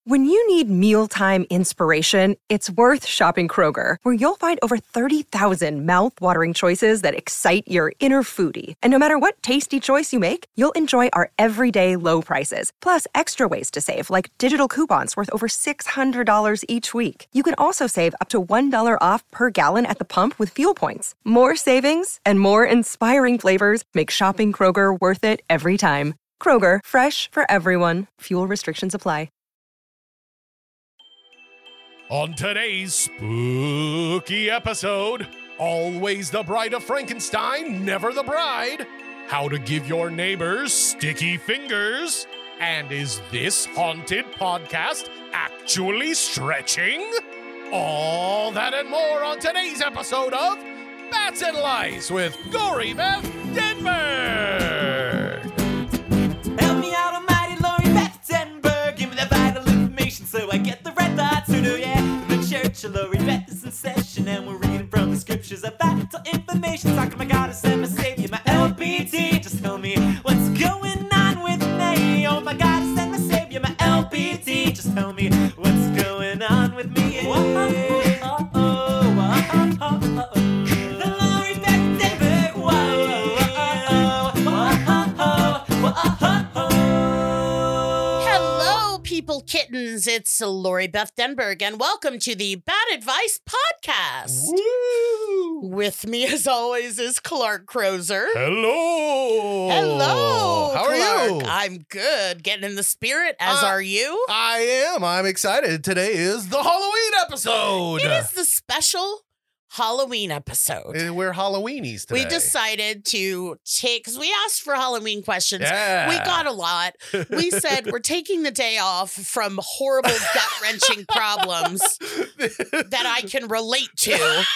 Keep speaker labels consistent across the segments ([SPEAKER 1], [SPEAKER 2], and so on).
[SPEAKER 1] When you need mealtime inspiration, it's worth shopping Kroger, where you'll find over 30,000 mouth-watering choices that excite your inner foodie. And no matter what tasty choice you make, you'll enjoy our everyday low prices, plus extra ways to save, like digital coupons worth over $600 each week. You can also save up to $1 off per gallon at the pump with fuel points. More savings and more inspiring flavors make shopping Kroger worth it every time. Kroger, fresh for everyone. Fuel restrictions apply.
[SPEAKER 2] On today's spooky episode, always the bride of Frankenstein, never the bride. How to give your neighbors sticky fingers. And is this haunted podcast actually stretching? All that and more on today's episode of Bats and Lice with Lori Beth Denberg.
[SPEAKER 3] Help me out, almighty Lori Beth Denberg. Give me the vital information so I get the red thoughts. So yeah, the Church of Lori Beth is in session, and we're reading from the scriptures of vital information. Talking my goddess and my savior, my LBT. Just tell me what's going on with me. Oh, my goddess and my savior, my LBT. Just tell me what's going on with me. The Lori Beth Denberg.
[SPEAKER 4] Hello, people kittens. It's Lori Beth Denberg, and welcome to the Bad Advice Podcast.
[SPEAKER 2] Woo!
[SPEAKER 4] With me, as always, is Clark Crozer.
[SPEAKER 2] Hello.
[SPEAKER 4] Hello.
[SPEAKER 2] How are
[SPEAKER 4] Clark.
[SPEAKER 2] you?
[SPEAKER 4] I'm good. Getting in the spirit, as are you.
[SPEAKER 2] I am. I'm excited. Today is the Halloween episode.
[SPEAKER 4] It is the special Halloween episode.
[SPEAKER 2] We're Halloweenies today.
[SPEAKER 4] We decided to take, because we asked for Halloween questions.
[SPEAKER 2] Yeah.
[SPEAKER 4] We got a lot. We said we're taking the day off from horrible gut-wrenching problems that I can relate to.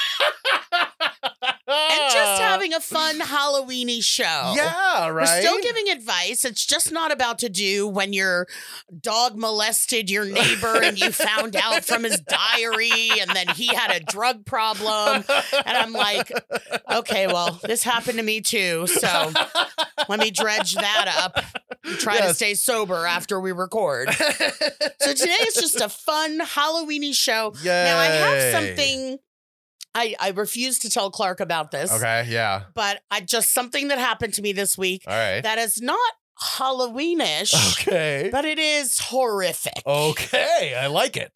[SPEAKER 4] And just having a fun Halloween-y show.
[SPEAKER 2] Yeah, right.
[SPEAKER 4] We're still giving advice. It's just not about to do when your dog molested your neighbor and you found out from his diary and then he had a drug problem. And I'm like, okay, well, this happened to me too. So let me dredge that up and try to stay sober after we record. So today is just a fun Halloween-y show.
[SPEAKER 2] Yay.
[SPEAKER 4] Now I have something. I refuse to tell Clark about this.
[SPEAKER 2] Okay, yeah.
[SPEAKER 4] But just something that happened to me this week
[SPEAKER 2] All right.
[SPEAKER 4] that is not Halloweenish,
[SPEAKER 2] Okay.
[SPEAKER 4] but it is horrific.
[SPEAKER 2] Okay, I like it.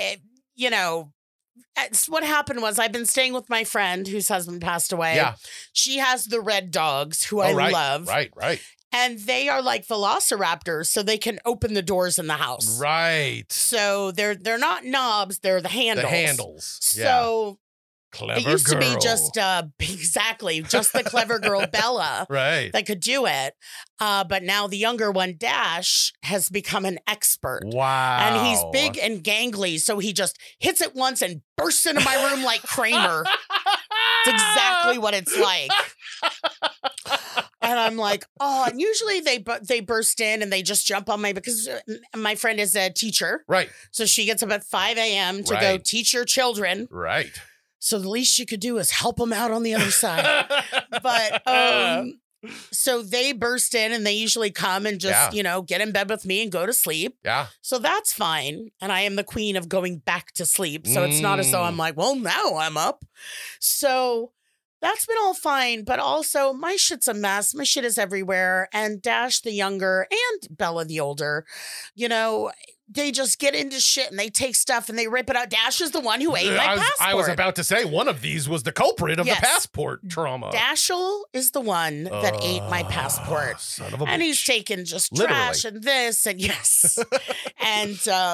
[SPEAKER 4] It's what happened was I've been staying with my friend whose husband passed away.
[SPEAKER 2] Yeah.
[SPEAKER 4] She has the red dogs who
[SPEAKER 2] right,
[SPEAKER 4] I love.
[SPEAKER 2] Right.
[SPEAKER 4] And they are like velociraptors, so they can open the doors in the house.
[SPEAKER 2] Right.
[SPEAKER 4] So they're not knobs, they're the handles.
[SPEAKER 2] The handles.
[SPEAKER 4] So
[SPEAKER 2] Clever
[SPEAKER 4] it used
[SPEAKER 2] girl.
[SPEAKER 4] to be just just the clever girl Bella
[SPEAKER 2] right.
[SPEAKER 4] that could do it. But now the younger one, Dash, has become an expert.
[SPEAKER 2] Wow.
[SPEAKER 4] And he's big and gangly, so he just hits it once and bursts into my room like Kramer. It's exactly what it's like. And I'm like, oh, and usually they burst in and they just jump on because my friend is a teacher.
[SPEAKER 2] Right.
[SPEAKER 4] So she gets up at 5 a.m. to go teach her children.
[SPEAKER 2] Right.
[SPEAKER 4] So the least you could do is help them out on the other side. But so they burst in and they usually come and just, get in bed with me and go to sleep.
[SPEAKER 2] Yeah.
[SPEAKER 4] So that's fine. And I am the queen of going back to sleep. So it's not as though I'm like, well, now I'm up. So that's been all fine. But also my shit's a mess. My shit is everywhere. And Dash the younger and Bella the older, they just get into shit and they take stuff and they rip it out. Dash is the one who ate my passport.
[SPEAKER 2] I was about to say one of these was the culprit of the passport trauma.
[SPEAKER 4] Dashel is the one that ate my passport.
[SPEAKER 2] Son of a
[SPEAKER 4] and
[SPEAKER 2] bitch.
[SPEAKER 4] he's taken just
[SPEAKER 2] Literally.
[SPEAKER 4] trash and this and yes. And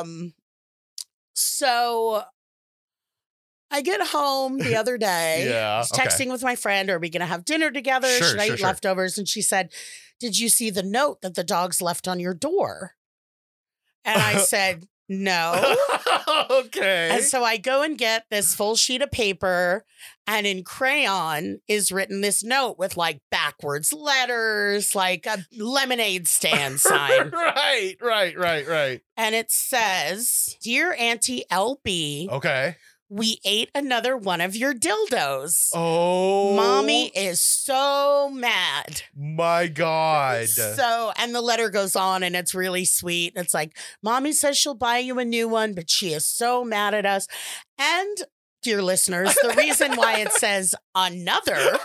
[SPEAKER 4] so I get home the other day.
[SPEAKER 2] Yeah,
[SPEAKER 4] I was texting with my friend, are we going to have dinner together?
[SPEAKER 2] Sure,
[SPEAKER 4] Should I
[SPEAKER 2] sure,
[SPEAKER 4] eat leftovers? And she said, did you see the note that the dogs left on your door? And I said, no.
[SPEAKER 2] Okay.
[SPEAKER 4] And so I go and get this full sheet of paper, and in crayon is written this note with like backwards letters, like a lemonade stand sign.
[SPEAKER 2] Right.
[SPEAKER 4] And it says, Dear Auntie LB,
[SPEAKER 2] Okay.
[SPEAKER 4] we ate another one of your dildos.
[SPEAKER 2] Oh.
[SPEAKER 4] Mommy is so mad.
[SPEAKER 2] My God.
[SPEAKER 4] So, and the letter goes on and it's really sweet. It's like, Mommy says she'll buy you a new one, but she is so mad at us. And, dear listeners, the reason why it says another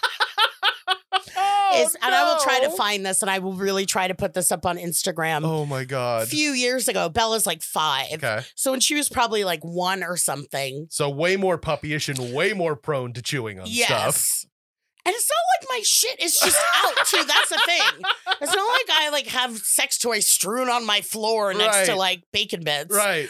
[SPEAKER 4] is, and I will try to find this and I will really try to put this up on Instagram.
[SPEAKER 2] Oh my God.
[SPEAKER 4] A few years ago, Bella's like 5.
[SPEAKER 2] Okay.
[SPEAKER 4] So when she was probably like 1 or something.
[SPEAKER 2] So way more puppyish and way more prone to chewing on stuff.
[SPEAKER 4] And it's not like my shit is just out too. That's the thing. It's not like I like have sex toys strewn on my floor next to like bacon bits.
[SPEAKER 2] Right.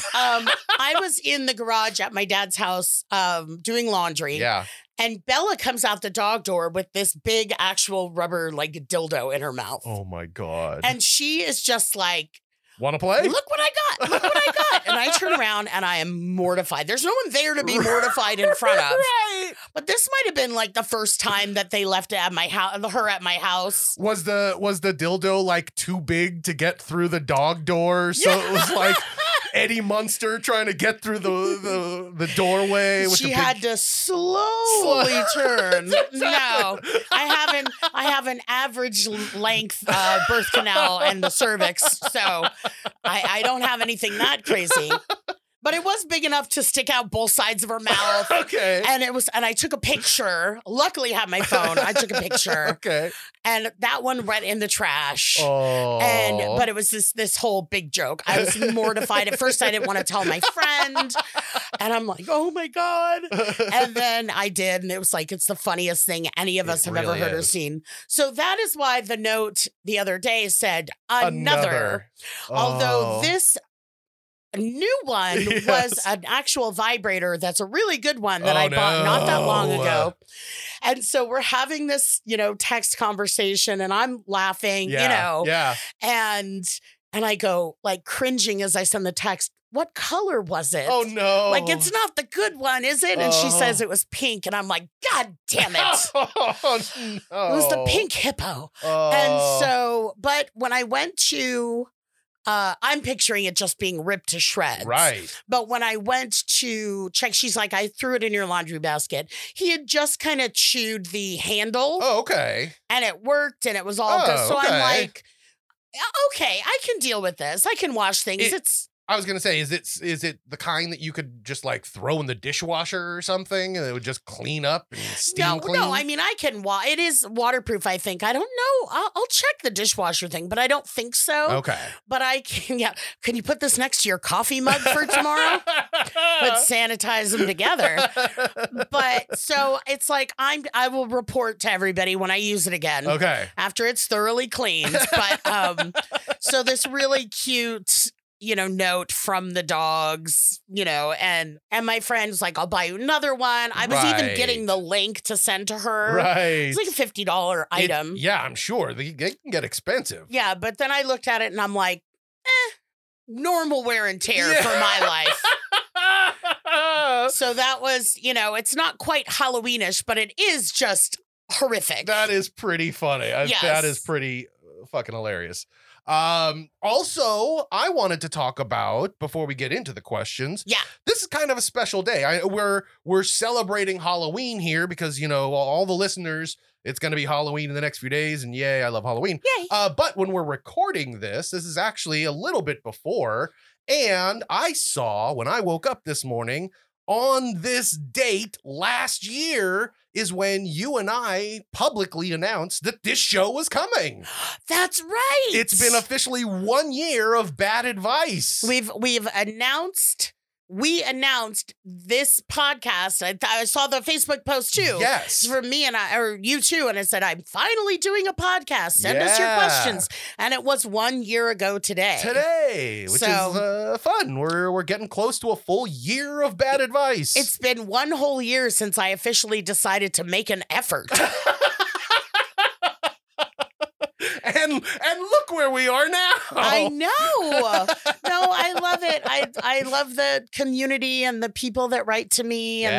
[SPEAKER 4] I was in the garage at my dad's house doing laundry.
[SPEAKER 2] Yeah.
[SPEAKER 4] And Bella comes out the dog door with this big actual rubber like dildo in her mouth.
[SPEAKER 2] Oh my God.
[SPEAKER 4] And she is just like,
[SPEAKER 2] want to play?
[SPEAKER 4] Look what I got. Look what I got. And I turn around and I am mortified. There's no one there to be mortified in front of.
[SPEAKER 2] Right.
[SPEAKER 4] But this might have been like the first time that they left it at my house, her at my house.
[SPEAKER 2] Was the dildo like too big to get through the dog door? So it was like Eddie Munster trying to get through the doorway. With
[SPEAKER 4] She
[SPEAKER 2] the
[SPEAKER 4] had to slowly turn.
[SPEAKER 2] Exactly.
[SPEAKER 4] No, I have an average length birth canal and the cervix, so I don't have anything that crazy. But it was big enough to stick out both sides of her mouth.
[SPEAKER 2] Okay.
[SPEAKER 4] And I took a picture. Luckily, I had my phone. I took a picture.
[SPEAKER 2] Okay.
[SPEAKER 4] And that one went in the trash.
[SPEAKER 2] Oh.
[SPEAKER 4] But it was this whole big joke. I was mortified. At first, I didn't want to tell my friend. And I'm like, oh my God. And then I did. And it was like, it's the funniest thing any of us have ever heard or seen. So that is why the note the other day said another. Although this new one was an actual vibrator that's a really good one that I bought not that long ago. And so we're having this, text conversation and I'm laughing,
[SPEAKER 2] Yeah.
[SPEAKER 4] And I go like cringing as I send the text, what color was it?
[SPEAKER 2] Oh no.
[SPEAKER 4] Like, it's not the good one, is it? And she says it was pink. And I'm like, God damn it.
[SPEAKER 2] Oh, no.
[SPEAKER 4] It was the pink hippo. And so, but when I went to, I'm picturing it just being ripped to shreds.
[SPEAKER 2] Right.
[SPEAKER 4] But when I went to check, she's like, I threw it in your laundry basket. He had just kind of chewed the handle.
[SPEAKER 2] Oh, okay.
[SPEAKER 4] And it worked and it was all good. So I'm like, okay, I can deal with this. I can wash things.
[SPEAKER 2] I was gonna say, is it the kind that you could just like throw in the dishwasher or something, and it would just clean up and steam clean?
[SPEAKER 4] No. I mean, I can. It is waterproof. I think. I don't know. I'll check the dishwasher thing, but I don't think so.
[SPEAKER 2] Okay.
[SPEAKER 4] But I can. Yeah. Can you put this next to your coffee mug for tomorrow? Let's sanitize them together. But so it's like I will report to everybody when I use it again.
[SPEAKER 2] Okay.
[SPEAKER 4] After it's thoroughly cleaned. But so this really cute, note from the dogs, and my friend's like, I'll buy you another one. I was even getting the link to send to her.
[SPEAKER 2] Right.
[SPEAKER 4] It's like a $50 item.
[SPEAKER 2] Yeah, I'm sure. They can get expensive.
[SPEAKER 4] Yeah, but then I looked at it and I'm like, normal wear and tear for my life. So that was, it's not quite Halloweenish, but it is just horrific.
[SPEAKER 2] That is pretty funny.
[SPEAKER 4] Yes.
[SPEAKER 2] That is pretty fucking hilarious. Also, I wanted to talk about, before we get into the questions, this is kind of a special day. We're celebrating Halloween here because, all the listeners, it's going to be Halloween in the next few days, and yay, I love Halloween.
[SPEAKER 4] Yay.
[SPEAKER 2] But when we're recording this is actually a little bit before, and I saw, when I woke up this morning, on this date last year is when you and I publicly announced that this show was coming.
[SPEAKER 4] That's right.
[SPEAKER 2] It's been officially 1 year of bad advice.
[SPEAKER 4] We've announced. We announced this podcast. I saw the Facebook post too.
[SPEAKER 2] Yes.
[SPEAKER 4] For me and or you too. And it said, I'm finally doing a podcast. Send us your questions. And it was 1 year ago today.
[SPEAKER 2] Which is fun. We're getting close to a full year of bad advice.
[SPEAKER 4] It's been one whole year since I officially decided to make an effort.
[SPEAKER 2] And look where we are now.
[SPEAKER 4] I know. No, I love it. it. I love the community and the people that write to me and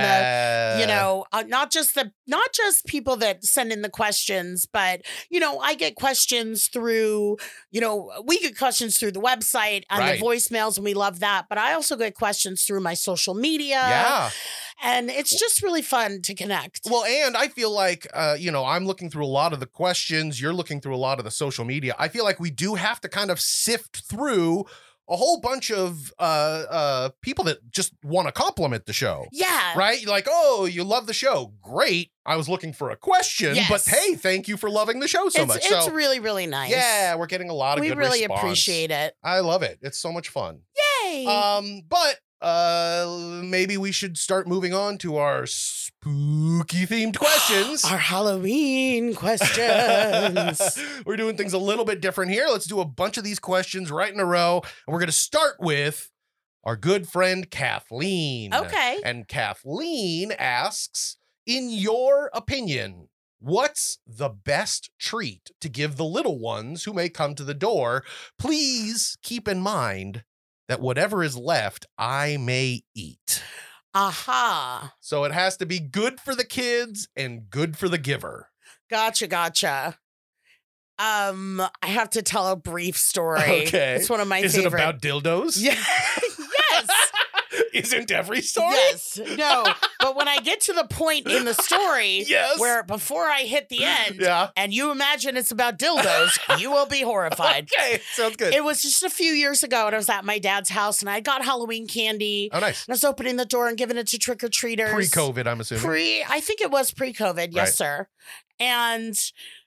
[SPEAKER 4] not just people that send in the questions, but I get questions through we get questions through the website and
[SPEAKER 2] Right.
[SPEAKER 4] the voicemails, and we love that. But I also get questions through my social media.
[SPEAKER 2] Yeah.
[SPEAKER 4] And it's just really fun to connect.
[SPEAKER 2] Well, and I feel like, I'm looking through a lot of the questions. You're looking through a lot of the social media. I feel like we do have to kind of sift through a whole bunch of people that just want to compliment the show.
[SPEAKER 4] Yeah.
[SPEAKER 2] Right? Like, oh, you love the show. Great. I was looking for a question,
[SPEAKER 4] Yes.
[SPEAKER 2] but hey, thank you for loving the show so much.
[SPEAKER 4] It's
[SPEAKER 2] So,
[SPEAKER 4] really, really nice.
[SPEAKER 2] yeah, we're getting a lot of
[SPEAKER 4] We
[SPEAKER 2] good
[SPEAKER 4] really
[SPEAKER 2] response.
[SPEAKER 4] appreciate it.
[SPEAKER 2] I love it. It's so much fun.
[SPEAKER 4] Yay.
[SPEAKER 2] But maybe we should start moving on to our spooky themed questions.
[SPEAKER 4] Our Halloween questions.
[SPEAKER 2] We're doing things a little bit different here. Let's do a bunch of these questions right in a row. And we're going to start with our good friend Kathleen.
[SPEAKER 4] Okay.
[SPEAKER 2] And Kathleen asks, in your opinion, what's the best treat to give the little ones who may come to the door? Please keep in mind that whatever is left, I may eat.
[SPEAKER 4] Aha.
[SPEAKER 2] So it has to be good for the kids and good for the giver.
[SPEAKER 4] Gotcha. I have to tell a brief story.
[SPEAKER 2] Okay.
[SPEAKER 4] It's one of my
[SPEAKER 2] Is
[SPEAKER 4] favorite.
[SPEAKER 2] it about dildos?
[SPEAKER 4] Yeah. Yes.
[SPEAKER 2] Isn't every story?
[SPEAKER 4] Yes. No. But when I get to the point in the story
[SPEAKER 2] Yes.
[SPEAKER 4] where before I hit the end
[SPEAKER 2] Yeah.
[SPEAKER 4] and you imagine it's about dildos, you will be horrified.
[SPEAKER 2] Okay. Sounds good.
[SPEAKER 4] It was just a few years ago, and I was at my dad's house, and I got Halloween candy.
[SPEAKER 2] Oh, nice.
[SPEAKER 4] And I was opening the door and giving it to trick-or-treaters.
[SPEAKER 2] Pre-COVID, I'm assuming.
[SPEAKER 4] I think it was pre-COVID. Yes,
[SPEAKER 2] Right.
[SPEAKER 4] sir. And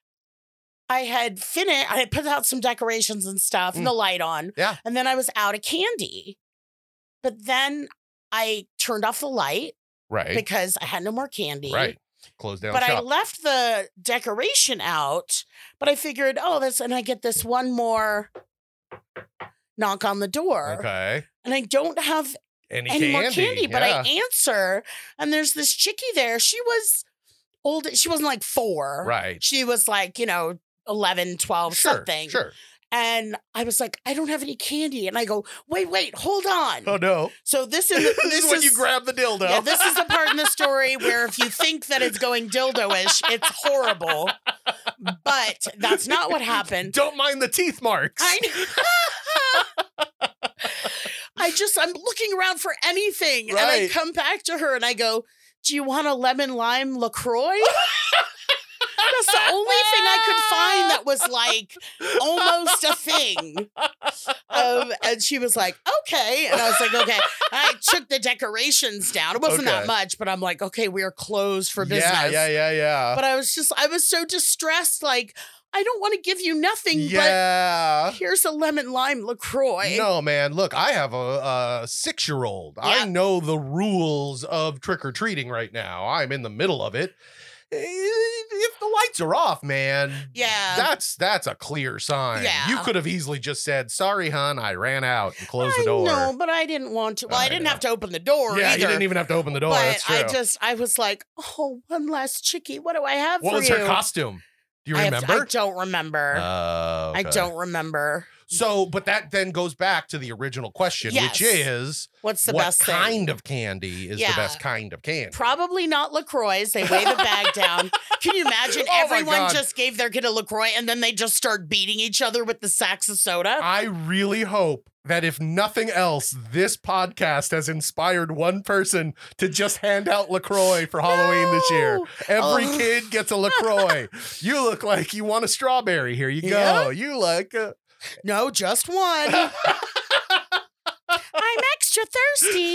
[SPEAKER 4] I had finished, I had put out some decorations and stuff and the light on.
[SPEAKER 2] Yeah.
[SPEAKER 4] And then I was out of candy. But then I turned off the light
[SPEAKER 2] Right.
[SPEAKER 4] because I had no more candy.
[SPEAKER 2] Right. Close down
[SPEAKER 4] But I
[SPEAKER 2] shop.
[SPEAKER 4] left the decoration out, but I figured, and I get this one more knock on the door.
[SPEAKER 2] Okay.
[SPEAKER 4] And I don't have
[SPEAKER 2] Any
[SPEAKER 4] any more candy, but
[SPEAKER 2] yeah.
[SPEAKER 4] I answer, and there's this chickie there. She was old. She wasn't like 4.
[SPEAKER 2] Right.
[SPEAKER 4] She was like, 11, 12,
[SPEAKER 2] Sure.
[SPEAKER 4] something.
[SPEAKER 2] Sure.
[SPEAKER 4] And I was like, I don't have any candy. And I go, wait, hold on.
[SPEAKER 2] Oh, no.
[SPEAKER 4] So this is
[SPEAKER 2] This is when you grab the dildo.
[SPEAKER 4] Yeah, this is the part in the story where if you think that it's going dildo-ish, it's horrible. But that's not what happened.
[SPEAKER 2] Don't mind the teeth marks.
[SPEAKER 4] I'm looking around for anything. And I
[SPEAKER 2] Right.
[SPEAKER 4] come back to her and I go, do you want a lemon lime LaCroix? That's the only thing I could find that was like almost a thing. And she was like, okay. And I was like, okay. I took the decorations down. It wasn't
[SPEAKER 2] Okay.
[SPEAKER 4] that much, but I'm like, okay, we are closed for business.
[SPEAKER 2] Yeah.
[SPEAKER 4] But I was so distressed. Like, I don't want to give you nothing,
[SPEAKER 2] Yeah.
[SPEAKER 4] but here's a lemon lime LaCroix.
[SPEAKER 2] No, man. Look, I have a 6-year-old.
[SPEAKER 4] Yeah.
[SPEAKER 2] I know the rules of trick-or-treating right now. I'm in the middle of it. If the lights are off, man,
[SPEAKER 4] Yeah.
[SPEAKER 2] that's a clear sign.
[SPEAKER 4] Yeah.
[SPEAKER 2] You could have easily just said, sorry, hon, I ran out and closed the
[SPEAKER 4] I
[SPEAKER 2] door.
[SPEAKER 4] know, but I didn't want to. Well, I didn't have to open the door
[SPEAKER 2] Yeah,
[SPEAKER 4] either.
[SPEAKER 2] you didn't even have to open the door.
[SPEAKER 4] But
[SPEAKER 2] That's true.
[SPEAKER 4] I was like, oh, one last chickie. What do I have
[SPEAKER 2] What
[SPEAKER 4] for
[SPEAKER 2] was
[SPEAKER 4] you?
[SPEAKER 2] her costume? Do you
[SPEAKER 4] I
[SPEAKER 2] remember?
[SPEAKER 4] don't remember.
[SPEAKER 2] Oh,
[SPEAKER 4] I
[SPEAKER 2] okay.
[SPEAKER 4] don't remember.
[SPEAKER 2] So, but that then goes back to the original question,
[SPEAKER 4] Yes.
[SPEAKER 2] which is,
[SPEAKER 4] What's the
[SPEAKER 2] what
[SPEAKER 4] best thing?
[SPEAKER 2] kind of candy is the
[SPEAKER 4] Yeah.
[SPEAKER 2] best kind of candy?
[SPEAKER 4] Probably not LaCroix. They weigh the bag down. Can you imagine
[SPEAKER 2] Oh my
[SPEAKER 4] everyone
[SPEAKER 2] God.
[SPEAKER 4] just gave their kid a LaCroix and then they just start beating each other with the sacks of soda?
[SPEAKER 2] I really hope that if nothing else, this podcast has inspired one person to just hand out LaCroix for Halloween this year.
[SPEAKER 4] No.
[SPEAKER 2] Every
[SPEAKER 4] Oh.
[SPEAKER 2] kid gets a LaCroix. You look like you want a strawberry. Here you
[SPEAKER 4] Yeah.
[SPEAKER 2] go. You like
[SPEAKER 4] No, just one. I'm extra thirsty.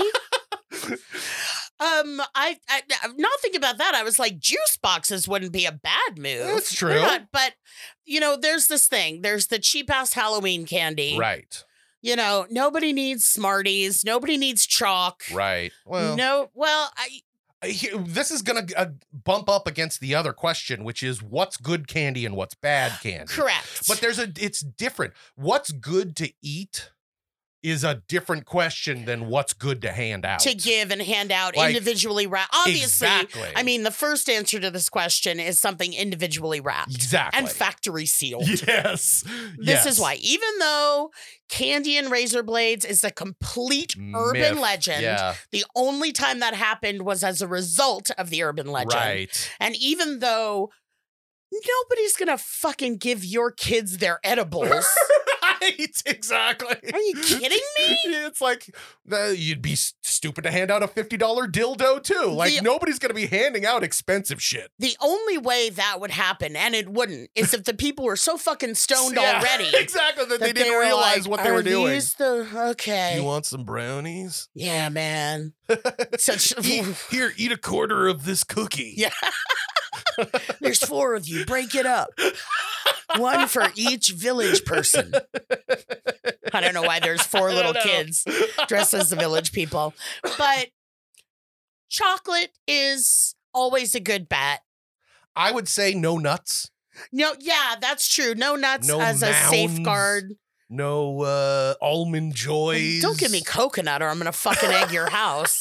[SPEAKER 4] I not thinking about that. I was like, juice boxes wouldn't be a bad move.
[SPEAKER 2] That's
[SPEAKER 4] They're
[SPEAKER 2] true.
[SPEAKER 4] not, but there's this thing. There's the cheap ass Halloween candy.
[SPEAKER 2] Right.
[SPEAKER 4] Nobody needs Smarties. Nobody needs chalk.
[SPEAKER 2] Right. Well,
[SPEAKER 4] No. Well,
[SPEAKER 2] this is going to bump up against the other question, which is what's good candy and what's bad candy.
[SPEAKER 4] correct.
[SPEAKER 2] But it's different. What's good to eat is a different question than what's good to hand out.
[SPEAKER 4] To give and hand out
[SPEAKER 2] Like,
[SPEAKER 4] individually wrapped. Obviously,
[SPEAKER 2] exactly.
[SPEAKER 4] I mean, the first answer to this question is something individually wrapped.
[SPEAKER 2] Exactly.
[SPEAKER 4] And factory sealed.
[SPEAKER 2] Yes.
[SPEAKER 4] This is why, even though candy and razor blades is a complete urban
[SPEAKER 2] Myth.
[SPEAKER 4] legend,
[SPEAKER 2] Yeah.
[SPEAKER 4] the only time that happened was as a result of the urban legend.
[SPEAKER 2] Right.
[SPEAKER 4] And even though nobody's gonna fucking give your kids their edibles.
[SPEAKER 2] Right, exactly.
[SPEAKER 4] Are you kidding me?
[SPEAKER 2] It's like you'd be stupid to hand out a $50 dildo too. Like nobody's going to be handing out expensive shit.
[SPEAKER 4] The only way that would happen, and it wouldn't, is if the people were so fucking stoned already.
[SPEAKER 2] Exactly, that they didn't
[SPEAKER 4] were
[SPEAKER 2] realize
[SPEAKER 4] like,
[SPEAKER 2] what they were doing.
[SPEAKER 4] Okay.
[SPEAKER 2] You want some brownies?
[SPEAKER 4] Yeah, man. Such
[SPEAKER 2] Eat a quarter of this cookie.
[SPEAKER 4] Yeah. There's 4 of you. Break it up. 1 for each village person. I don't know why there's 4 little kids dressed as the village people. But chocolate is always a good bet.
[SPEAKER 2] I would say no nuts.
[SPEAKER 4] No, yeah, that's true. No nuts
[SPEAKER 2] No
[SPEAKER 4] as
[SPEAKER 2] mounds.
[SPEAKER 4] a safeguard.
[SPEAKER 2] No almond joys.
[SPEAKER 4] Don't give me coconut or I'm going to fucking egg your house.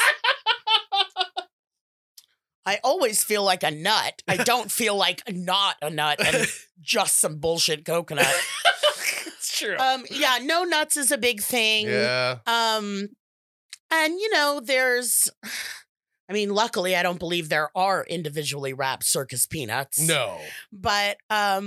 [SPEAKER 4] I always feel like a nut. I don't feel like not a nut and just some bullshit coconut.
[SPEAKER 2] It's true.
[SPEAKER 4] Yeah, no nuts is a big thing.
[SPEAKER 2] Yeah.
[SPEAKER 4] And there's, I mean, luckily I don't believe there are individually wrapped circus peanuts.
[SPEAKER 2] No.
[SPEAKER 4] But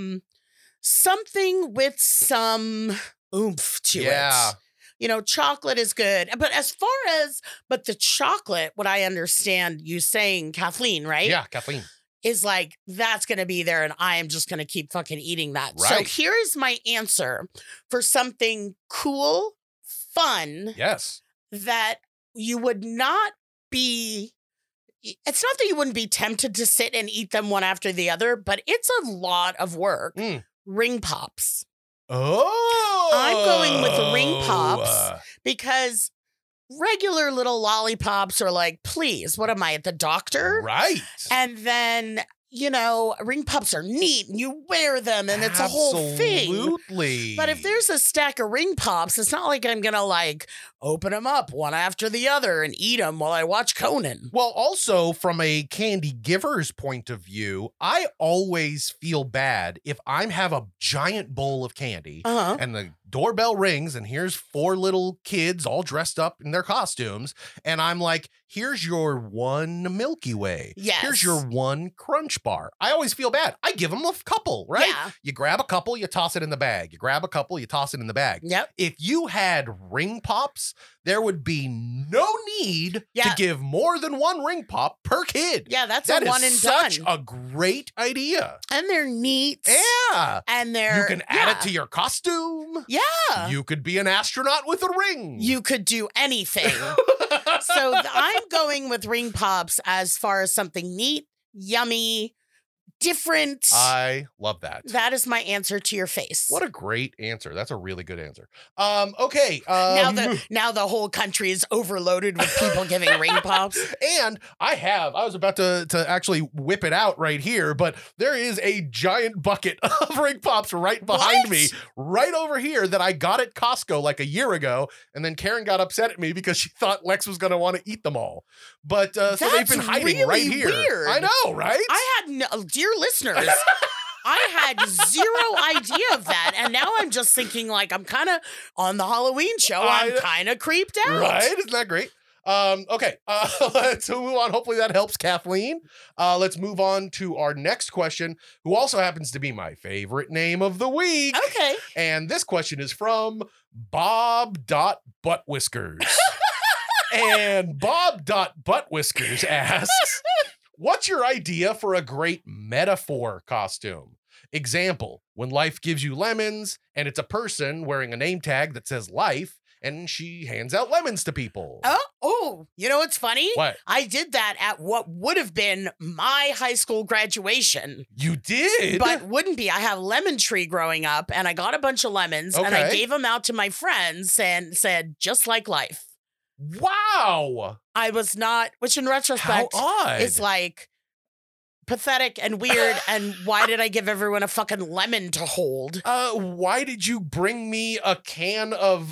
[SPEAKER 4] something with some oomph to it. Chocolate is good. But as far as, the chocolate, what I understand you saying, Kathleen, right?
[SPEAKER 2] Yeah, Kathleen.
[SPEAKER 4] Is like, that's going to be there and I am just going to keep fucking eating that.
[SPEAKER 2] Right.
[SPEAKER 4] So here's my answer for something cool, fun.
[SPEAKER 2] Yes.
[SPEAKER 4] That you would not be, it's not that you wouldn't be tempted to sit and eat them one after the other, but it's a lot of work. Ring pops.
[SPEAKER 2] Oh,
[SPEAKER 4] I'm going with ring pops because regular little lollipops are like, please, what am I, at the doctor?
[SPEAKER 2] Right.
[SPEAKER 4] And then, ring pops are neat and you wear them and it's a whole thing.
[SPEAKER 2] Absolutely.
[SPEAKER 4] But if there's a stack of ring pops, it's not like I'm going to open them up one after the other and eat them while I watch Conan.
[SPEAKER 2] Well, also from a candy giver's point of view, I always feel bad if I have a giant bowl of candy and the doorbell rings and here's 4 little kids all dressed up in their costumes. And I'm like, here's your 1 Milky Way.
[SPEAKER 4] Yes.
[SPEAKER 2] Here's your 1 Crunch Bar. I always feel bad. I give them a couple, right?
[SPEAKER 4] Yeah.
[SPEAKER 2] You grab a couple, you toss it in the bag. You grab a couple, you toss it in the bag.
[SPEAKER 4] Yep.
[SPEAKER 2] If you had ring pops, there would be no need to give more than 1 ring pop per kid.
[SPEAKER 4] Yeah, that's
[SPEAKER 2] That
[SPEAKER 4] a one
[SPEAKER 2] is
[SPEAKER 4] and
[SPEAKER 2] such
[SPEAKER 4] done.
[SPEAKER 2] a great idea.
[SPEAKER 4] And they're neat.
[SPEAKER 2] Yeah.
[SPEAKER 4] And they're...
[SPEAKER 2] You can add it to your costume.
[SPEAKER 4] Yeah.
[SPEAKER 2] You could be an astronaut with a ring.
[SPEAKER 4] You could do anything. So I'm going with ring pops as far as something neat, yummy, different.
[SPEAKER 2] I love that.
[SPEAKER 4] That is my answer to your face.
[SPEAKER 2] What a great answer. That's a really good answer. Okay.
[SPEAKER 4] Now the whole country is overloaded with people giving ring pops.
[SPEAKER 2] And I was about to actually whip it out right here, but there is a giant bucket of ring pops right behind me, right over here, that I got at Costco like a year ago. And then Karen got upset at me because she thought Lex was going to want to eat them all. But so they've been hiding
[SPEAKER 4] really
[SPEAKER 2] right here.
[SPEAKER 4] Weird.
[SPEAKER 2] I know, right?
[SPEAKER 4] I had no, dear listeners, I had zero idea of that. And now I'm just thinking I'm kind of on the Halloween show. I'm kind of creeped out.
[SPEAKER 2] Right? Isn't that great? Okay, let's move on. Hopefully that helps Kathleen. Let's move on to our next question, who also happens to be my favorite name of the week.
[SPEAKER 4] Okay.
[SPEAKER 2] And this question is from Bob.Buttwhiskers. And Bob.Buttwhiskers asks, what's your idea for a great metaphor costume? Example, when life gives you lemons and it's a person wearing a name tag that says life, and she hands out lemons to people.
[SPEAKER 4] Oh, you know what's funny?
[SPEAKER 2] What?
[SPEAKER 4] I did that at what would have been my high school graduation.
[SPEAKER 2] You did?
[SPEAKER 4] But wouldn't be. I have lemon tree growing up, and I got a bunch of lemons, and I gave them out to my friends and said, just like life.
[SPEAKER 2] Wow.
[SPEAKER 4] I was not, which in retrospect
[SPEAKER 2] How odd.
[SPEAKER 4] is like, pathetic and weird. And why did I give everyone a fucking lemon to hold?
[SPEAKER 2] Why did you bring me a can of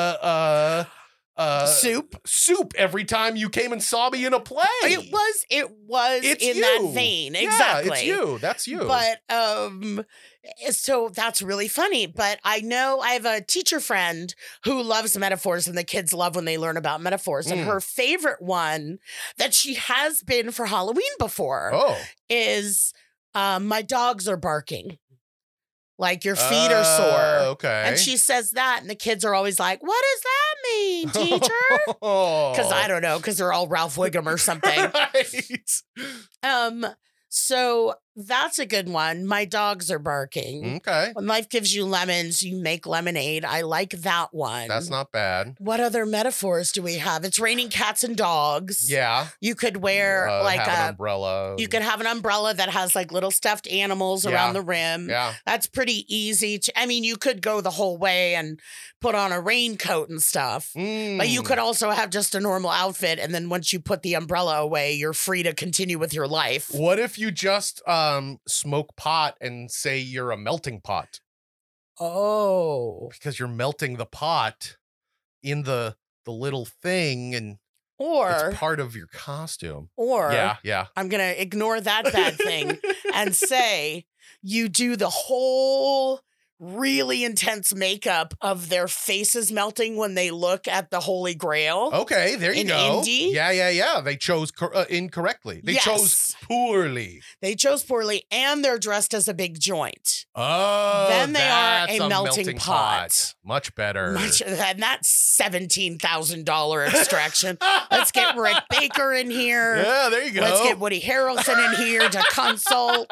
[SPEAKER 2] soup every time you came and saw me in a play?
[SPEAKER 4] It was
[SPEAKER 2] It's
[SPEAKER 4] in
[SPEAKER 2] you.
[SPEAKER 4] that vein.
[SPEAKER 2] Yeah,
[SPEAKER 4] Exactly.
[SPEAKER 2] it's you. That's you.
[SPEAKER 4] But so that's really funny. But I know I have a teacher friend who loves metaphors, and the kids love when they learn about metaphors. And her favorite one that she has been for Halloween before is my dogs are barking. Like your feet are sore.
[SPEAKER 2] Okay.
[SPEAKER 4] And she says that, and the kids are always like, what does that mean, teacher? Because I don't know, because they're all Ralph Wiggum or something.
[SPEAKER 2] Right.
[SPEAKER 4] So that's a good one. My dogs are barking.
[SPEAKER 2] Okay.
[SPEAKER 4] When life gives you lemons, you make lemonade. I like that one.
[SPEAKER 2] That's not bad.
[SPEAKER 4] What other metaphors do we have? It's raining cats and dogs.
[SPEAKER 2] Yeah.
[SPEAKER 4] You could wear like
[SPEAKER 2] have an umbrella.
[SPEAKER 4] You could have an umbrella that has like little stuffed animals around the rim.
[SPEAKER 2] Yeah.
[SPEAKER 4] That's pretty easy. I mean, you could go the whole way and put on a raincoat and stuff. But you could also have just a normal outfit. And then once you put the umbrella away, you're free to continue with your life.
[SPEAKER 2] What if you just smoke pot and say you're a melting pot?
[SPEAKER 4] Oh.
[SPEAKER 2] Because you're melting the pot in the little thing, and
[SPEAKER 4] Or
[SPEAKER 2] it's part of your costume.
[SPEAKER 4] Or
[SPEAKER 2] Yeah.
[SPEAKER 4] I'm going to ignore that bad thing and say you do the whole really intense makeup of their faces melting when they look at the Holy Grail.
[SPEAKER 2] Okay, there you
[SPEAKER 4] in
[SPEAKER 2] go.
[SPEAKER 4] Indy?
[SPEAKER 2] Yeah. They chose incorrectly. They chose poorly.
[SPEAKER 4] They chose poorly, and they're dressed as a big joint.
[SPEAKER 2] Oh,
[SPEAKER 4] Then they are
[SPEAKER 2] that's
[SPEAKER 4] a melting pot.
[SPEAKER 2] Much better.
[SPEAKER 4] And that's $17,000 extraction. Let's get Rick Baker in here.
[SPEAKER 2] Yeah, there you go.
[SPEAKER 4] Let's get Woody Harrelson in here to consult.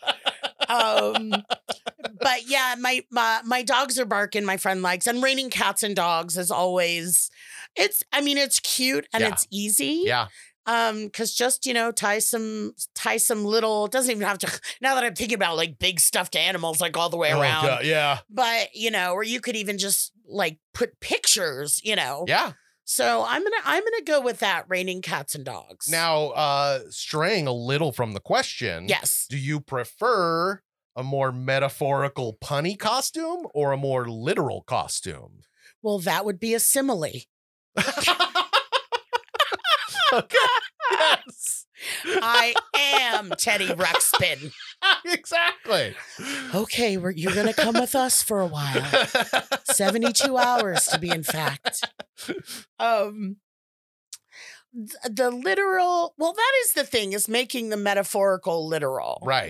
[SPEAKER 4] But yeah, my dogs are barking. My friend likes, and raining cats and dogs is always. It's cute and it's easy.
[SPEAKER 2] Yeah.
[SPEAKER 4] Because just tie some little. Doesn't even have to. Now that I'm thinking about like big stuffed animals like all the way around.
[SPEAKER 2] God, yeah.
[SPEAKER 4] But or you could even just like put pictures.
[SPEAKER 2] Yeah.
[SPEAKER 4] So I'm gonna go with that. Raining cats and dogs.
[SPEAKER 2] Now, straying a little from the question.
[SPEAKER 4] Yes.
[SPEAKER 2] Do you prefer a more metaphorical punny costume or a more literal costume?
[SPEAKER 4] Well, that would be a simile.
[SPEAKER 2] Okay. Yes.
[SPEAKER 4] I am Teddy Ruxpin.
[SPEAKER 2] Exactly.
[SPEAKER 4] Okay, you're going to come with us for a while. 72 hours to be in fact. The literal, well, that is the thing, is making the metaphorical literal.
[SPEAKER 2] Right.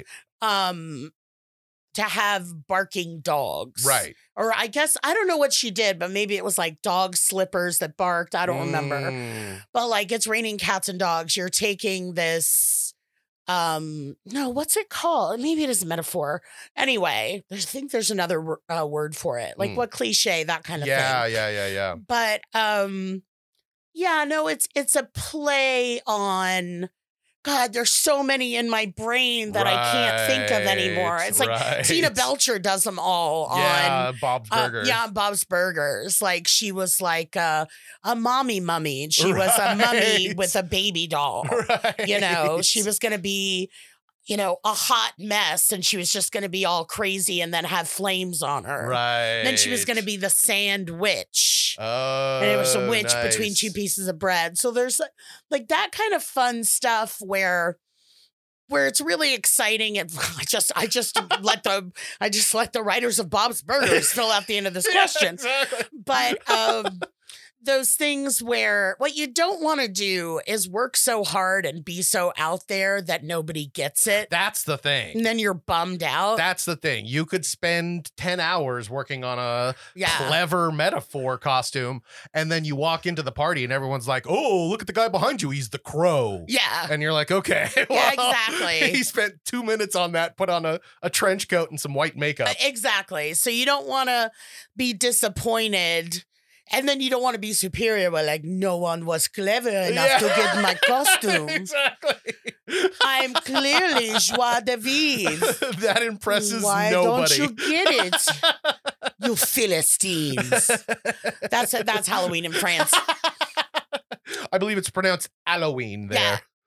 [SPEAKER 4] To have barking dogs.
[SPEAKER 2] Right.
[SPEAKER 4] Or I guess, I don't know what she did, but maybe it was like dog slippers that barked. I don't remember. But like, it's raining cats and dogs. You're taking this, no, what's it called? Maybe it is a metaphor. Anyway, I think there's another word for it. Like what cliche, that kind of thing.
[SPEAKER 2] Yeah.
[SPEAKER 4] But, yeah, no, it's a play on, God, there's so many in my brain that I can't think of anymore. It's like Tina Belcher does them all on
[SPEAKER 2] Bob's Burgers.
[SPEAKER 4] Bob's Burgers. Like she was like a mommy mummy. And she was a mummy with a baby doll.
[SPEAKER 2] Right.
[SPEAKER 4] She was going to be, a hot mess, and she was just going to be all crazy and then have flames on her.
[SPEAKER 2] Right.
[SPEAKER 4] Then she was going to be the sand witch.
[SPEAKER 2] Oh,
[SPEAKER 4] and it was a witch
[SPEAKER 2] nice.
[SPEAKER 4] between two pieces of bread. So there's like that kind of fun stuff where it's really exciting. And I just let the writers of Bob's Burgers fill out the end of this question.
[SPEAKER 2] Exactly.
[SPEAKER 4] But those things where what you don't want to do is work so hard and be so out there that nobody gets it.
[SPEAKER 2] That's the thing.
[SPEAKER 4] And then you're bummed out.
[SPEAKER 2] That's the thing. You could spend 10 hours working on a clever metaphor costume, and then you walk into the party and everyone's like, oh, look at the guy behind you. He's the crow.
[SPEAKER 4] Yeah.
[SPEAKER 2] And you're like, okay. Well,
[SPEAKER 4] yeah, exactly.
[SPEAKER 2] He spent 2 minutes on that, put on a trench coat and some white makeup.
[SPEAKER 4] Exactly. So you don't want to be disappointed. And then you don't want to be superior, but like, no one was clever enough to get my costume.
[SPEAKER 2] Exactly.
[SPEAKER 4] I'm clearly joie de vivre.
[SPEAKER 2] That impresses
[SPEAKER 4] Why
[SPEAKER 2] nobody.
[SPEAKER 4] don't you get it, you Philistines? That's Halloween in France.
[SPEAKER 2] I believe it's pronounced Halloween there.
[SPEAKER 4] Yeah.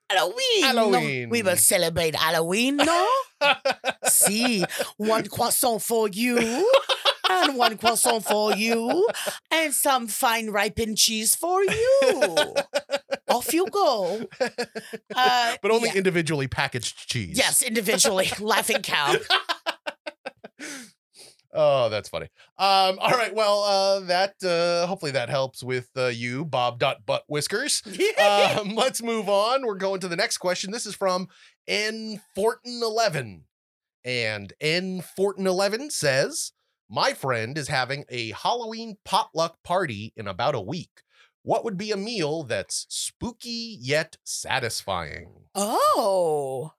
[SPEAKER 4] Halloween.
[SPEAKER 2] Halloween.
[SPEAKER 4] We will celebrate Halloween, no? See, one croissant for you, and one croissant for you, and some fine ripened cheese for you. Off you go.
[SPEAKER 2] But only
[SPEAKER 4] yeah.
[SPEAKER 2] individually packaged cheese.
[SPEAKER 4] Yes, individually. Laughing cow.
[SPEAKER 2] Oh, that's funny. All right. Well, that hopefully that helps with you, Bob.Buttwhiskers. Let's move on. We're going to the next question. This is from N Fortin 11. And N Fortin 11 says, my friend is having a Halloween potluck party in about a week. What would be a meal that's spooky yet satisfying?
[SPEAKER 4] Oh.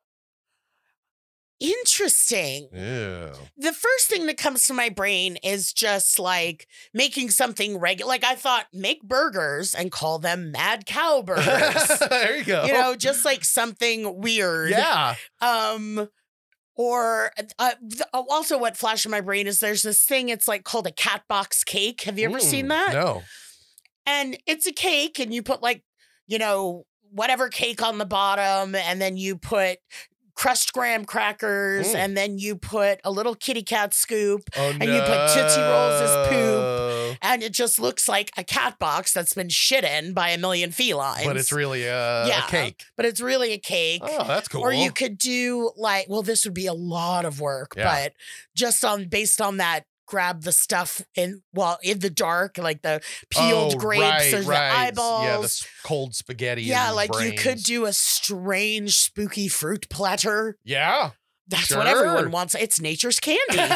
[SPEAKER 4] Interesting.
[SPEAKER 2] Yeah.
[SPEAKER 4] The first thing that comes to my brain is just like making something regular. Like I thought, make burgers and call them Mad Cow Burgers.
[SPEAKER 2] There you go.
[SPEAKER 4] You know, just like something weird.
[SPEAKER 2] Yeah.
[SPEAKER 4] Or also what flashed in my brain is there's this thing, it's like called a cat box cake. Have you ever seen that?
[SPEAKER 2] No.
[SPEAKER 4] And it's a cake and you put like, you know, whatever cake on the bottom, and then you put crushed graham crackers, and then you put a little kitty cat scoop, and you put Tootsie Rolls as poop, and it just looks like a cat box that's been shit in by a million felines.
[SPEAKER 2] But it's really a cake.
[SPEAKER 4] But it's really a cake.
[SPEAKER 2] Oh, that's cool.
[SPEAKER 4] Or you could do like, well, this would be a lot of work, but just based on that, grab the stuff in the dark, like the peeled grapes or the eyeballs.
[SPEAKER 2] Yeah, the cold spaghetti.
[SPEAKER 4] Yeah,
[SPEAKER 2] and
[SPEAKER 4] like
[SPEAKER 2] brains.
[SPEAKER 4] you could do a strange, spooky fruit platter.
[SPEAKER 2] Yeah.
[SPEAKER 4] That's what everyone wants. It's nature's candy.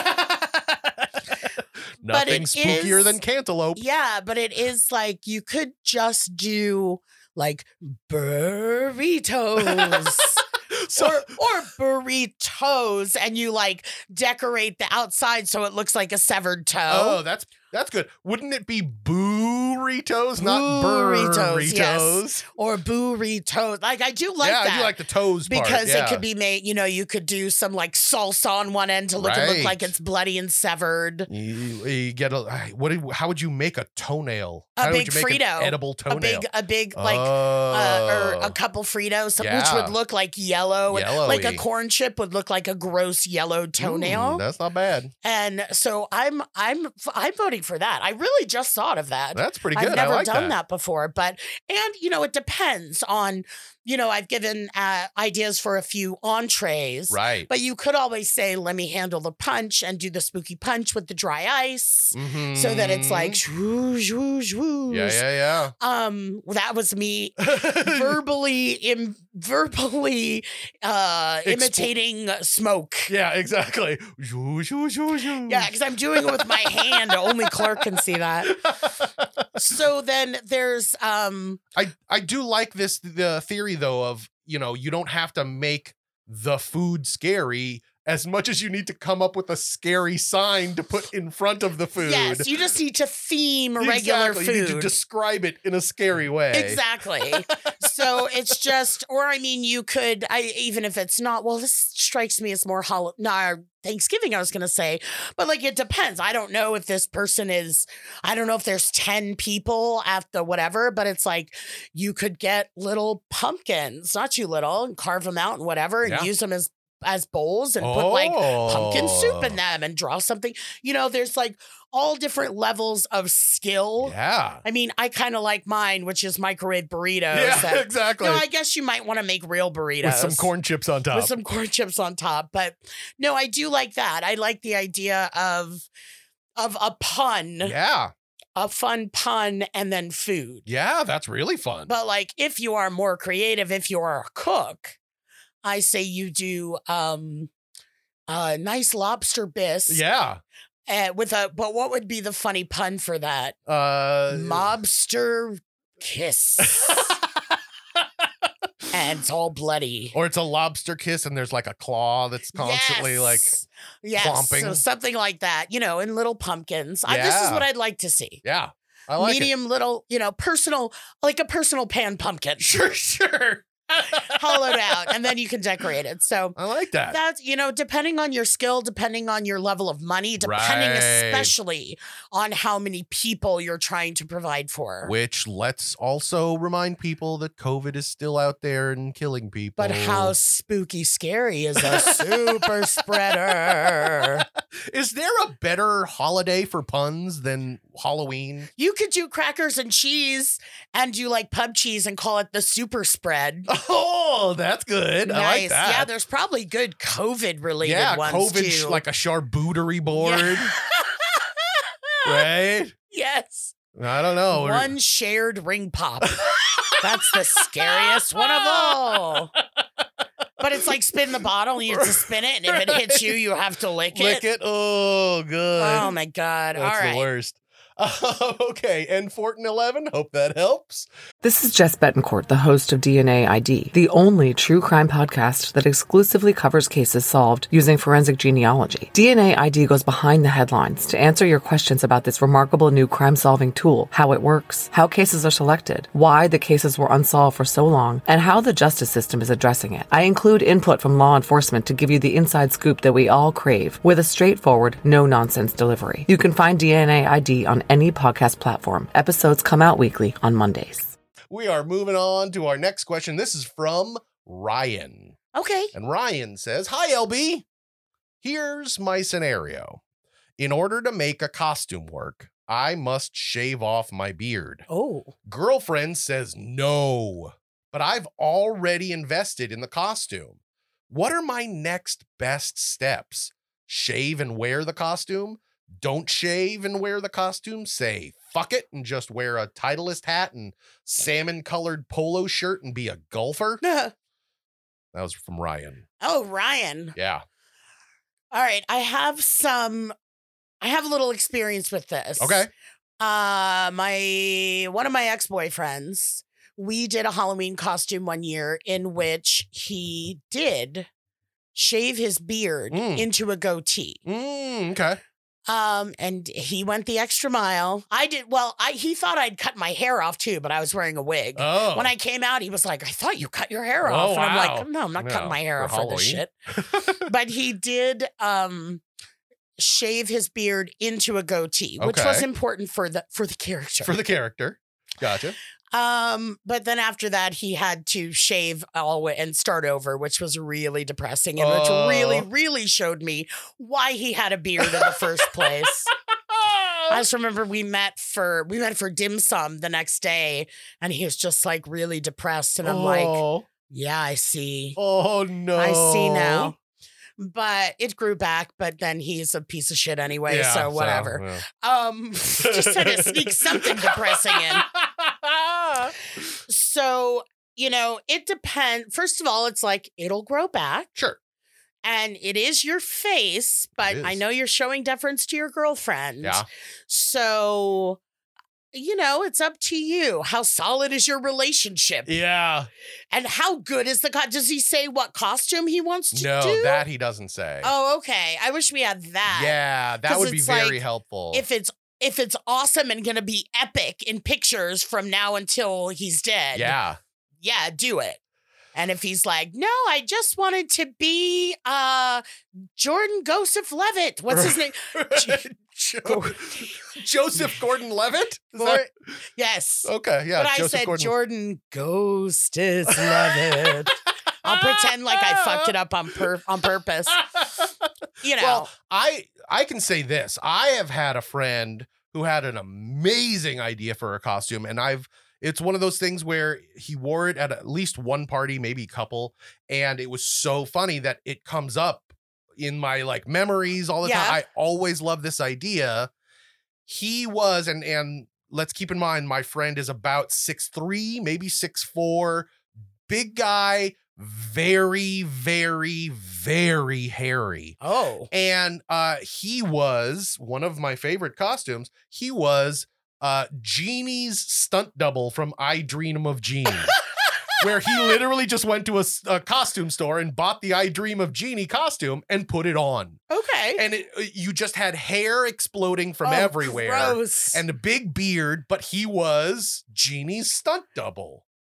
[SPEAKER 2] Nothing spookier than cantaloupe.
[SPEAKER 4] Yeah, but it is like you could just do like burritos. or burritos, and you like decorate the outside so it looks like a severed toe.
[SPEAKER 2] Oh, that's good. Wouldn't it be burritos, not burritos?
[SPEAKER 4] Yes. Or burritos. Like I do like that.
[SPEAKER 2] Yeah, I do like the toes part.
[SPEAKER 4] Because it could be made, you know, you could do some like salsa on one end to look like it's bloody and severed.
[SPEAKER 2] You get how would you make a toenail?
[SPEAKER 4] A
[SPEAKER 2] how
[SPEAKER 4] big
[SPEAKER 2] would you make
[SPEAKER 4] Frito.
[SPEAKER 2] An edible toenail.
[SPEAKER 4] A big like or a couple Fritos, which would look like yellow.
[SPEAKER 2] Yellowy.
[SPEAKER 4] Like a corn chip would look like a gross yellow toenail.
[SPEAKER 2] That's not bad.
[SPEAKER 4] And so I'm voting for that. I really just thought of that.
[SPEAKER 2] That's pretty good.
[SPEAKER 4] I've never
[SPEAKER 2] I like
[SPEAKER 4] done that before, and you know, it depends on, you know, I've given ideas for a few entrees.
[SPEAKER 2] Right.
[SPEAKER 4] But you could always say, let me handle the punch and do the spooky punch with the dry ice so that it's like swoosh, swoosh, swoosh.
[SPEAKER 2] Yeah.
[SPEAKER 4] That was me verbally imitating smoke.
[SPEAKER 2] Yeah, exactly.
[SPEAKER 4] Yeah, because I'm doing it with my hand. Only Clark can see that. So then there's
[SPEAKER 2] I do like the theory though of, you know, you don't have to make the food scary as much as you need to come up with a scary sign to put in front of the food.
[SPEAKER 4] Yes, you just need to theme regular food.
[SPEAKER 2] You need to describe it in a scary way.
[SPEAKER 4] Exactly. So it's just, or I mean, you could, even if it's not, well, this strikes me as more Thanksgiving, I was going to say, but like, it depends. I don't know if this person I don't know if there's 10 people at the whatever, but it's like, you could get little pumpkins, not too little, and carve them out and whatever, and use them as bowls and put like pumpkin soup in them and draw something. You know, there's like all different levels of skill.
[SPEAKER 2] Yeah.
[SPEAKER 4] I mean, I kind of like mine, which is microwave burritos.
[SPEAKER 2] Yeah, exactly.
[SPEAKER 4] You know, I guess you might want to make real burritos.
[SPEAKER 2] With some corn chips on top.
[SPEAKER 4] But no, I do like that. I like the idea of a pun.
[SPEAKER 2] Yeah.
[SPEAKER 4] A fun pun and then food.
[SPEAKER 2] Yeah, that's really fun.
[SPEAKER 4] But like, if you are more creative, if you are a cook, I say you do a nice lobster bisque.
[SPEAKER 2] Yeah.
[SPEAKER 4] But what would be the funny pun for that? Mobster kiss. And it's all bloody.
[SPEAKER 2] Or it's a lobster kiss and there's like a claw that's constantly clomping.
[SPEAKER 4] So something like that, you know, in little pumpkins. This is what I'd like to see.
[SPEAKER 2] Yeah. I like
[SPEAKER 4] medium little, you know, personal, like a personal pan pumpkin.
[SPEAKER 2] Sure.
[SPEAKER 4] hollowed out, and then you can decorate it. So
[SPEAKER 2] I like that.
[SPEAKER 4] that's, depending on your skill, depending on your level of money, depending
[SPEAKER 2] Right.
[SPEAKER 4] especially on how many people you're trying to provide for.
[SPEAKER 2] Which let's also remind people that COVID is still out there and killing people.
[SPEAKER 4] But how spooky scary is a super spreader?
[SPEAKER 2] Is there a better holiday for puns than Halloween?
[SPEAKER 4] You could do crackers and cheese and do like pub cheese and call it the super spread.
[SPEAKER 2] Oh, that's good. I like that.
[SPEAKER 4] Yeah, there's probably good COVID related
[SPEAKER 2] Yeah,
[SPEAKER 4] ones
[SPEAKER 2] COVID,
[SPEAKER 4] too.
[SPEAKER 2] like a charcuterie board, right?
[SPEAKER 4] Yes.
[SPEAKER 2] I don't know.
[SPEAKER 4] One shared ring pop. That's the scariest one of all. But it's like spin the bottle. You have to spin it, and if it hits you, you have to lick it.
[SPEAKER 2] Lick it. Oh, good.
[SPEAKER 4] Oh my God.
[SPEAKER 2] That's
[SPEAKER 4] All right.
[SPEAKER 2] the worst. Okay, and Fortin 11. Hope that helps.
[SPEAKER 5] This is Jess Betancourt, the host of DNA ID, the only true crime podcast that exclusively covers cases solved using forensic genealogy. DNA ID goes behind the headlines to answer your questions about this remarkable new crime-solving tool, how it works, how cases are selected, why the cases were unsolved for so long, and how the justice system is addressing it. I include input from law enforcement to give you the inside scoop that we all crave, with a straightforward, no-nonsense delivery. You can find DNA ID on any podcast platform. Episodes come out weekly on Mondays.
[SPEAKER 2] We are moving on to our next question. This is from Ryan.
[SPEAKER 4] Okay.
[SPEAKER 2] And Ryan says, "Hi, LB. Here's my scenario. In order to make a costume work, I must shave off my beard.
[SPEAKER 4] Oh.
[SPEAKER 2] Girlfriend says no, but I've already invested in the costume. What are my next best steps? Shave and wear the costume? Don't shave and wear the costume? Say fuck it and just wear a Titleist hat and salmon-colored polo shirt and be a golfer?" That was from Ryan.
[SPEAKER 4] Oh, Ryan.
[SPEAKER 2] Yeah.
[SPEAKER 4] All right. I have a little experience with this.
[SPEAKER 2] Okay.
[SPEAKER 4] One of my ex-boyfriends, we did a Halloween costume one year in which he did shave his beard into a goatee.
[SPEAKER 2] Okay.
[SPEAKER 4] And he went the extra mile. He thought I'd cut my hair off too, but I was wearing a wig.
[SPEAKER 2] Oh.
[SPEAKER 4] When I came out, he was like, "I thought you cut your hair off."
[SPEAKER 2] Oh,
[SPEAKER 4] And I'm
[SPEAKER 2] wow.
[SPEAKER 4] like, "No, I'm not cutting my hair
[SPEAKER 2] for
[SPEAKER 4] off for this shit." But he did shave his beard into a goatee, which
[SPEAKER 2] Okay.
[SPEAKER 4] was important for the character.
[SPEAKER 2] For the character. Gotcha.
[SPEAKER 4] But then after that, he had to shave all the way and start over, which was really depressing and which really, really showed me why he had a beard in the first place. I just remember we met for dim sum the next day, and he was just like really depressed, and I'm like, "Yeah, I see.
[SPEAKER 2] Oh no.
[SPEAKER 4] I see now." But it grew back, but then he's a piece of shit anyway,
[SPEAKER 2] Yeah,
[SPEAKER 4] so whatever.
[SPEAKER 2] yeah.
[SPEAKER 4] Just had to sneak something depressing in. So, it depends. First of all, it's like it'll grow back.
[SPEAKER 2] Sure.
[SPEAKER 4] And it is your face, but
[SPEAKER 2] It
[SPEAKER 4] I
[SPEAKER 2] is.
[SPEAKER 4] know you're showing deference to your girlfriend.
[SPEAKER 2] Yeah.
[SPEAKER 4] So, it's up to you. How solid is your relationship?
[SPEAKER 2] Yeah.
[SPEAKER 4] And how good is does he say what costume he wants to
[SPEAKER 2] No,
[SPEAKER 4] do?
[SPEAKER 2] that he doesn't say.
[SPEAKER 4] Oh, okay. I wish we had that.
[SPEAKER 2] Yeah, that
[SPEAKER 4] 'Cause
[SPEAKER 2] would be
[SPEAKER 4] it's
[SPEAKER 2] very
[SPEAKER 4] like,
[SPEAKER 2] helpful.
[SPEAKER 4] If it's awesome and going to be epic in pictures from now until he's dead.
[SPEAKER 2] Yeah.
[SPEAKER 4] Yeah, do it. And if he's like, "No, I just wanted to be Jordan Joseph Levitt." What's his name?
[SPEAKER 2] Joseph Gordon-Levitt? Is that-
[SPEAKER 4] Yes.
[SPEAKER 2] Okay, yeah.
[SPEAKER 4] But I
[SPEAKER 2] Joseph
[SPEAKER 4] said
[SPEAKER 2] Gordon-
[SPEAKER 4] Jordan Ghostis Levitt. I'll pretend like I fucked it up on purpose.
[SPEAKER 2] Well, I can say this. I have had a friend who had an amazing idea for a costume, and it's one of those things where he wore it at least one party, maybe a couple, and it was so funny that it comes up in my memories all the
[SPEAKER 4] Yeah.
[SPEAKER 2] time. I always love this idea. He was, and let's keep in mind, my friend is about 6'3", maybe 6'4", big guy, very, very, very hairy.
[SPEAKER 4] Oh.
[SPEAKER 2] And he was one of my favorite costumes. He was Genie's stunt double from I Dream of Genie, where he literally just went to a costume store and bought the I Dream of Genie costume and put it on.
[SPEAKER 4] Okay.
[SPEAKER 2] And you just had hair exploding from everywhere
[SPEAKER 4] Gross.
[SPEAKER 2] and a big beard, but he was Genie's stunt double.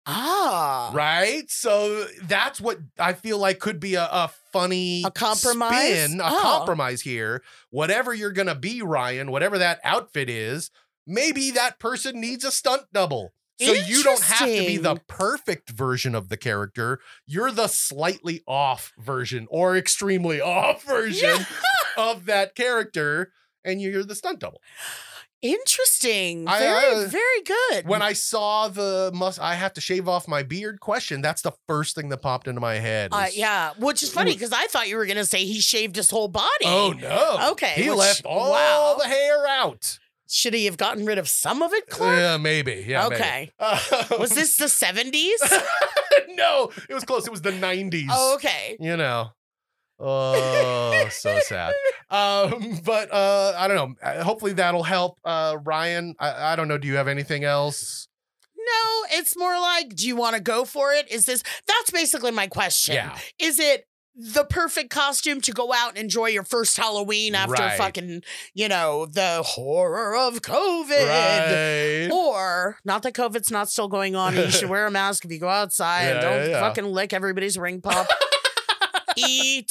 [SPEAKER 4] Ah.
[SPEAKER 2] Right? So that's what I feel like could be a funny
[SPEAKER 4] compromise?
[SPEAKER 2] spin, a compromise here. Whatever you're going to be, Ryan, whatever that outfit is, maybe that person needs a stunt double. So you don't have to be the perfect version of the character. You're the slightly off version or extremely off version of that character, and you're the stunt double.
[SPEAKER 4] Interesting. Very good.
[SPEAKER 2] When I saw I have to shave off my beard question, that's the first thing that popped into my head.
[SPEAKER 4] Yeah, which is funny because I thought you were going to say he shaved his whole body.
[SPEAKER 2] Oh, no.
[SPEAKER 4] Okay.
[SPEAKER 2] He left all the hair out.
[SPEAKER 4] Should he have gotten rid of some of it, Clark?
[SPEAKER 2] Yeah, maybe. Yeah,
[SPEAKER 4] okay.
[SPEAKER 2] Maybe.
[SPEAKER 4] Was this the 70s?
[SPEAKER 2] No, it was close. It was the 90s.
[SPEAKER 4] Oh, okay.
[SPEAKER 2] You know. Oh, so sad. But I don't know. Hopefully that'll help. Ryan, I don't know. Do you have anything else?
[SPEAKER 4] No, it's more like, do you want to go for it? That's basically my question.
[SPEAKER 2] Yeah.
[SPEAKER 4] Is it the perfect costume to go out and enjoy your first Halloween after fucking, the horror of COVID?
[SPEAKER 2] Right.
[SPEAKER 4] Or, not that COVID's not still going on, and you should wear a mask if you go outside and don't fucking lick everybody's ring pop. ETC ...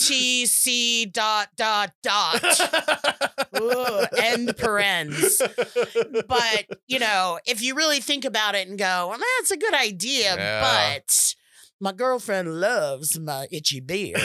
[SPEAKER 4] End parens. But, if you really think about it and go, well, that's a good idea, but my girlfriend loves my itchy beard.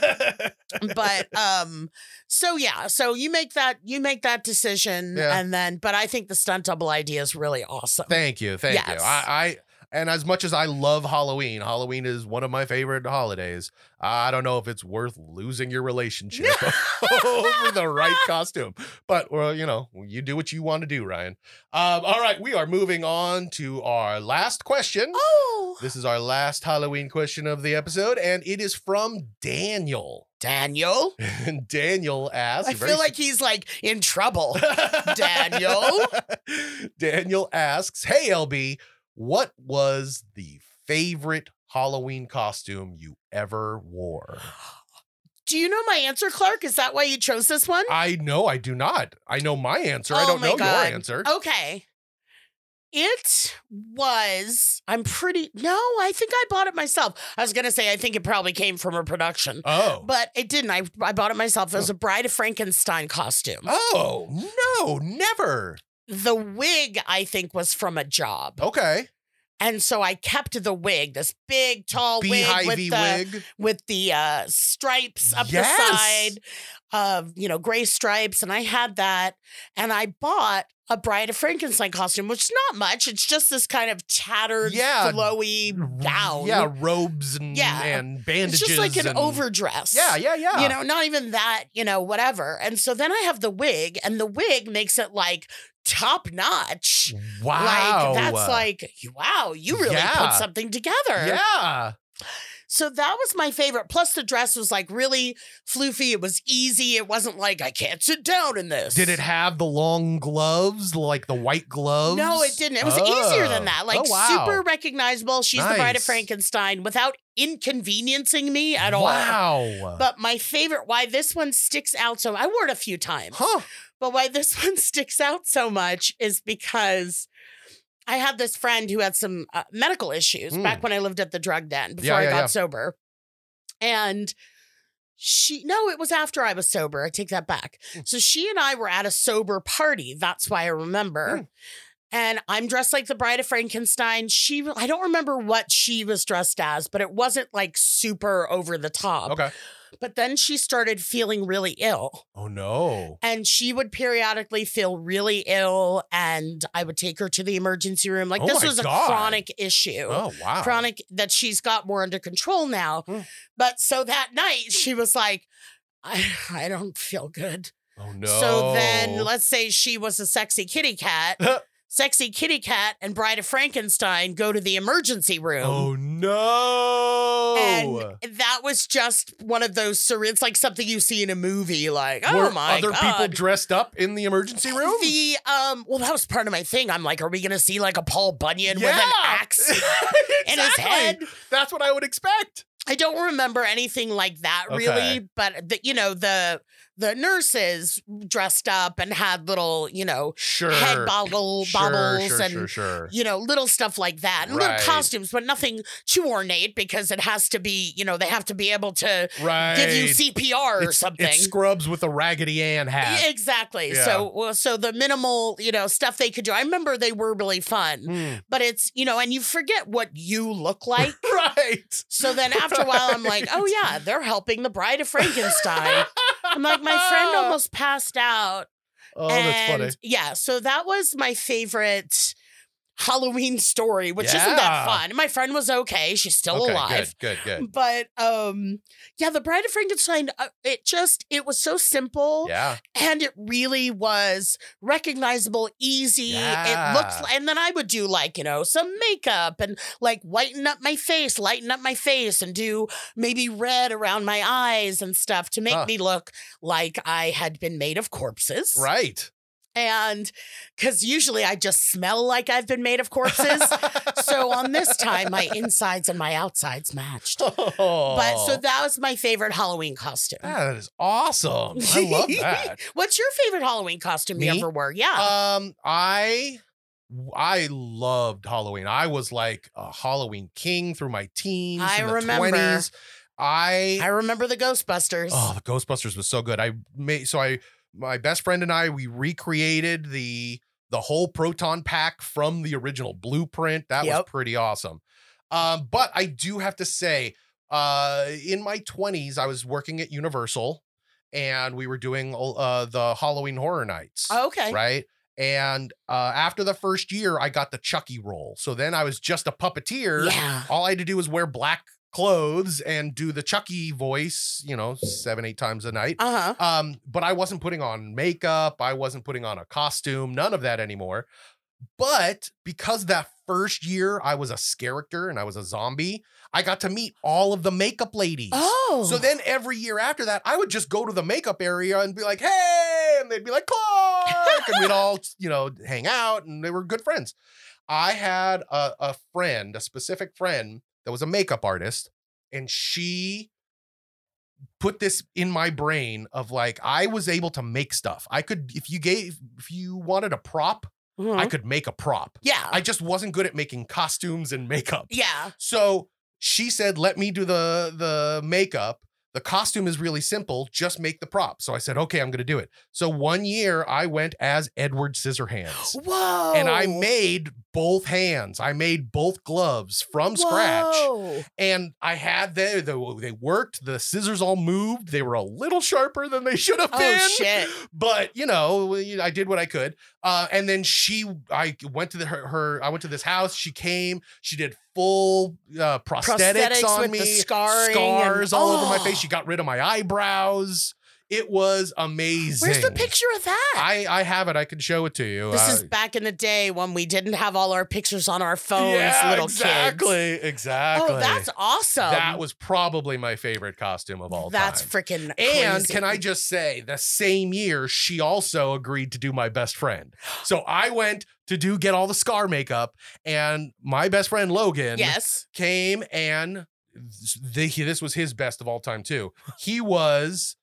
[SPEAKER 4] But, so you make that decision and then, but I think the stunt double idea is really awesome.
[SPEAKER 2] Thank you. And as much as I love Halloween is one of my favorite holidays. I don't know if it's worth losing your relationship over the right costume. But, you do what you want to do, Ryan. All right, we are moving on to our last question.
[SPEAKER 4] Oh.
[SPEAKER 2] This is our last Halloween question of the episode, and it is from Daniel.
[SPEAKER 4] Daniel?
[SPEAKER 2] And Daniel asks...
[SPEAKER 4] I feel like he's, in trouble. Daniel?
[SPEAKER 2] Daniel asks, hey, LB... what was the favorite Halloween costume you ever wore?
[SPEAKER 4] Do you know my answer, Clark? Is that why you chose this one?
[SPEAKER 2] I do not. I know my answer. I don't know your answer.
[SPEAKER 4] Okay. It was, I think I bought it myself. I was going to say, I think it probably came from a production.
[SPEAKER 2] Oh.
[SPEAKER 4] But it didn't. I bought it myself. It was a Bride of Frankenstein costume.
[SPEAKER 2] Oh, no, never.
[SPEAKER 4] The wig, I think, was from a job.
[SPEAKER 2] Okay.
[SPEAKER 4] And so I kept the wig, this big, tall
[SPEAKER 2] Beehive-y wig
[SPEAKER 4] with the stripes up the side, gray stripes. And I had that. And I bought a Bride of Frankenstein costume, which is not much. It's just this kind of tattered, flowy gown.
[SPEAKER 2] Yeah, robes and bandages.
[SPEAKER 4] It's just like an overdress.
[SPEAKER 2] Yeah.
[SPEAKER 4] Not even that, whatever. And so then I have the wig, and the wig makes it top notch.
[SPEAKER 2] Wow.
[SPEAKER 4] That's wow, you really put something together.
[SPEAKER 2] Yeah.
[SPEAKER 4] So that was my favorite. Plus the dress was really floofy. It was easy. It wasn't I can't sit down in this.
[SPEAKER 2] Did it have the long gloves, like the white gloves?
[SPEAKER 4] No, it didn't. It was easier than that. Super recognizable. She's the Bride of Frankenstein without inconveniencing me at all.
[SPEAKER 2] Wow.
[SPEAKER 4] But my favorite, why this one sticks out so, I wore it a few times.
[SPEAKER 2] Huh.
[SPEAKER 4] But why this one sticks out so much is because I had this friend who had some medical issues back when I lived at the drug den before I got sober. And it was after I was sober. I take that back. So she and I were at a sober party. That's why I remember. And I'm dressed like the Bride of Frankenstein. I don't remember what she was dressed as, but it wasn't super over the top.
[SPEAKER 2] Okay.
[SPEAKER 4] But then she started feeling really ill.
[SPEAKER 2] Oh, no.
[SPEAKER 4] And she would periodically feel really ill, and I would take her to the emergency room. This was a chronic issue.
[SPEAKER 2] Oh, wow.
[SPEAKER 4] Chronic that she's got more under control now. But so that night, she was like, I don't feel good.
[SPEAKER 2] Oh, no.
[SPEAKER 4] So then let's say she was a sexy kitty cat. Sexy Kitty Cat and Bride of Frankenstein go to the emergency room.
[SPEAKER 2] Oh, no.
[SPEAKER 4] And that was just one of those surreal, it's like something you see in a movie,
[SPEAKER 2] Were
[SPEAKER 4] my God.
[SPEAKER 2] other people dressed up in the emergency room?
[SPEAKER 4] Well, that was part of my thing. I'm like, are we going to see a Paul Bunyan with an axe in his head?
[SPEAKER 2] That's what I would expect.
[SPEAKER 4] I don't remember anything like that really, but the nurses dressed up and had little,
[SPEAKER 2] Sure.
[SPEAKER 4] head bobbles and,
[SPEAKER 2] Sure.
[SPEAKER 4] little stuff like that. And little costumes, but nothing too ornate because it has to be, they have to be able to give you CPR or something.
[SPEAKER 2] It's Scrubs with a Raggedy Ann hat.
[SPEAKER 4] Exactly.
[SPEAKER 2] Yeah.
[SPEAKER 4] So the minimal, stuff they could do. I remember they were really fun, but it's, and you forget what you look like.
[SPEAKER 2] Right.
[SPEAKER 4] So then after a while, I'm like, oh yeah, they're helping the Bride of Frankenstein. I'm like, my friend almost passed out.
[SPEAKER 2] Oh, that's funny.
[SPEAKER 4] Yeah. So that was my favorite Halloween story, which isn't that fun. My friend was okay. She's still alive.
[SPEAKER 2] Good.
[SPEAKER 4] But the Bride of Frankenstein, it was so simple.
[SPEAKER 2] Yeah.
[SPEAKER 4] And it really was recognizable, easy.
[SPEAKER 2] Yeah.
[SPEAKER 4] It looks and then I would do some makeup and lighten up my face and do maybe red around my eyes and stuff to make me look like I had been made of corpses.
[SPEAKER 2] Right.
[SPEAKER 4] And because usually I just smell like I've been made of corpses. So on this time, my insides and my outsides matched.
[SPEAKER 2] Oh.
[SPEAKER 4] But so that was my favorite Halloween costume.
[SPEAKER 2] That is awesome. I love that.
[SPEAKER 4] What's your favorite Halloween costume you ever wore? Yeah.
[SPEAKER 2] I loved Halloween. I was like a Halloween king through my teens.
[SPEAKER 4] I
[SPEAKER 2] in the
[SPEAKER 4] remember.
[SPEAKER 2] 20s. I
[SPEAKER 4] remember the Ghostbusters.
[SPEAKER 2] Oh, the Ghostbusters was so good. My best friend and I, we recreated the whole proton pack from the original blueprint. That was pretty awesome. But I do have to say, in my 20s, I was working at Universal and we were doing the Halloween Horror Nights.
[SPEAKER 4] Oh, okay.
[SPEAKER 2] Right. And after the first year, I got the Chucky role. So then I was just a puppeteer.
[SPEAKER 4] Yeah.
[SPEAKER 2] All I had to do was wear black clothes and do the Chucky voice, 7-8 times a night. But I wasn't putting on makeup. I wasn't putting on a costume, none of that anymore. But because that first year I was a character and I was a zombie, I got to meet all of the makeup ladies.
[SPEAKER 4] Oh.
[SPEAKER 2] So then every year after that, I would just go to the makeup area and be like, hey, and they'd be like, Clark, and we'd all, hang out, and they were good friends. I had a specific friend that was a makeup artist, and she put this in my brain of I was able to make stuff. I could, if you wanted a prop, I could make a prop.
[SPEAKER 4] Yeah.
[SPEAKER 2] I just wasn't good at making costumes and makeup.
[SPEAKER 4] Yeah.
[SPEAKER 2] So she said, let me do the makeup. The costume is really simple. Just make the prop. So I said, okay, I'm going to do it. So one year I went as Edward Scissorhands.
[SPEAKER 4] Whoa.
[SPEAKER 2] And I made both hands. I made both gloves from scratch. And I had they worked. The scissors all moved. They were a little sharper than they should have been.
[SPEAKER 4] Oh, shit.
[SPEAKER 2] But, I did what I could. And then I went to this house. She came. She did full prosthetics on
[SPEAKER 4] with
[SPEAKER 2] me.
[SPEAKER 4] The scarring
[SPEAKER 2] scars all over my face. She got rid of my eyebrows. It was amazing.
[SPEAKER 4] Where's the picture of that?
[SPEAKER 2] I have it. I can show it to you.
[SPEAKER 4] This is back in the day when we didn't have all our pictures on our phones, little kids.
[SPEAKER 2] Exactly.
[SPEAKER 4] Oh, that's awesome.
[SPEAKER 2] That was probably my favorite costume of all time.
[SPEAKER 4] That's freaking crazy.
[SPEAKER 2] And can I just say, the same year, she also agreed to do my best friend. So I went to get all the scar makeup, and my best friend Logan came, and this was his best of all time too. He was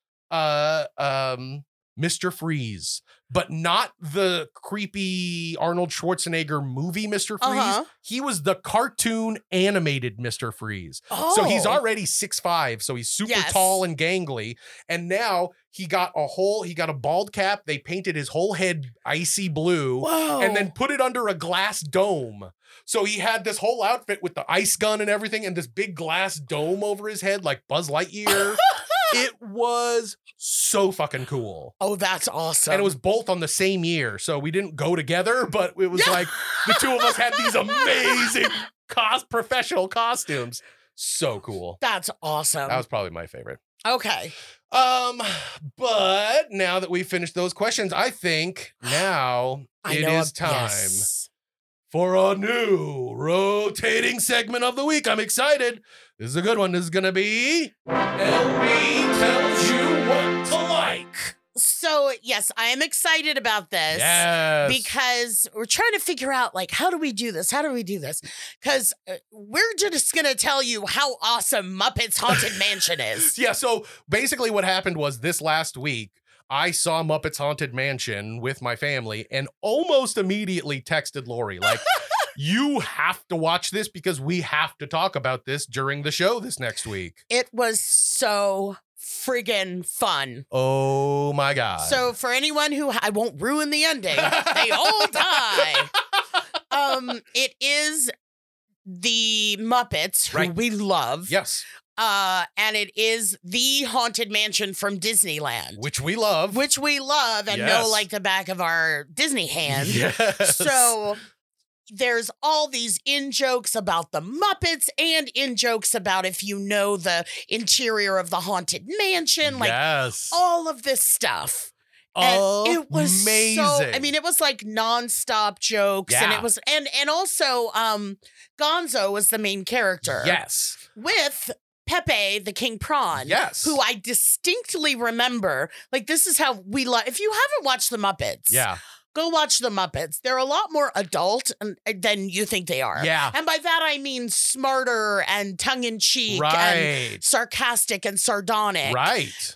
[SPEAKER 2] Mr. Freeze, but not the creepy Arnold Schwarzenegger movie Mr. Freeze. He was the cartoon animated Mr. Freeze. So he's already 6'5", so he's super tall and gangly. And now he got a bald cap. They painted his whole head icy blue and then put it under a glass dome. So he had this whole outfit with the ice gun and everything and this big glass dome over his head like Buzz Lightyear. It was so fucking cool.
[SPEAKER 4] Oh, that's awesome.
[SPEAKER 2] And it was both on the same year. So we didn't go together, but it was like the two of us had these amazing professional costumes. So cool.
[SPEAKER 4] That's awesome.
[SPEAKER 2] That was probably my favorite.
[SPEAKER 4] Okay.
[SPEAKER 2] But now that we've finished those questions, I think now it is time for a new rotating segment of the week. I'm excited. This is a good one. This is going to be LB Tells You What to Like.
[SPEAKER 4] So, yes, I am excited about this.
[SPEAKER 2] Yes.
[SPEAKER 4] Because we're trying to figure out, how do we do this? How do we do this? Because we're just going to tell you how awesome Muppets Haunted Mansion is.
[SPEAKER 2] Yeah, so basically what happened was this last week, I saw Muppets Haunted Mansion with my family and almost immediately texted Lori, like, you have to watch this because we have to talk about this during the show this next week.
[SPEAKER 4] It was so friggin' fun.
[SPEAKER 2] Oh my God.
[SPEAKER 4] So for anyone who, I won't ruin the ending, they all die. It is the Muppets, who
[SPEAKER 2] Right.
[SPEAKER 4] we love.
[SPEAKER 2] Yes.
[SPEAKER 4] And it is the Haunted Mansion from Disneyland.
[SPEAKER 2] Which we love.
[SPEAKER 4] Which we love and
[SPEAKER 2] Yes.
[SPEAKER 4] know like the back of our Disney hand.
[SPEAKER 2] Yes.
[SPEAKER 4] So there's all these in-jokes about the Muppets and in-jokes about if you know the interior of the Haunted Mansion. Like
[SPEAKER 2] yes.
[SPEAKER 4] all of this stuff. And it was
[SPEAKER 2] amazing.
[SPEAKER 4] so, I mean, it was like nonstop jokes, and
[SPEAKER 2] Yeah.
[SPEAKER 4] it was, and also, Gonzo was the main character.
[SPEAKER 2] Yes.
[SPEAKER 4] With Pepe the King Prawn.
[SPEAKER 2] Yes.
[SPEAKER 4] Who I distinctly remember. Like, this is how we love. If you haven't watched the Muppets,
[SPEAKER 2] Yeah.
[SPEAKER 4] go watch the Muppets. They're a lot more adult than you think they are.
[SPEAKER 2] Yeah.
[SPEAKER 4] And by that I mean smarter and tongue in cheek
[SPEAKER 2] Right.
[SPEAKER 4] and sarcastic and sardonic.
[SPEAKER 2] Right.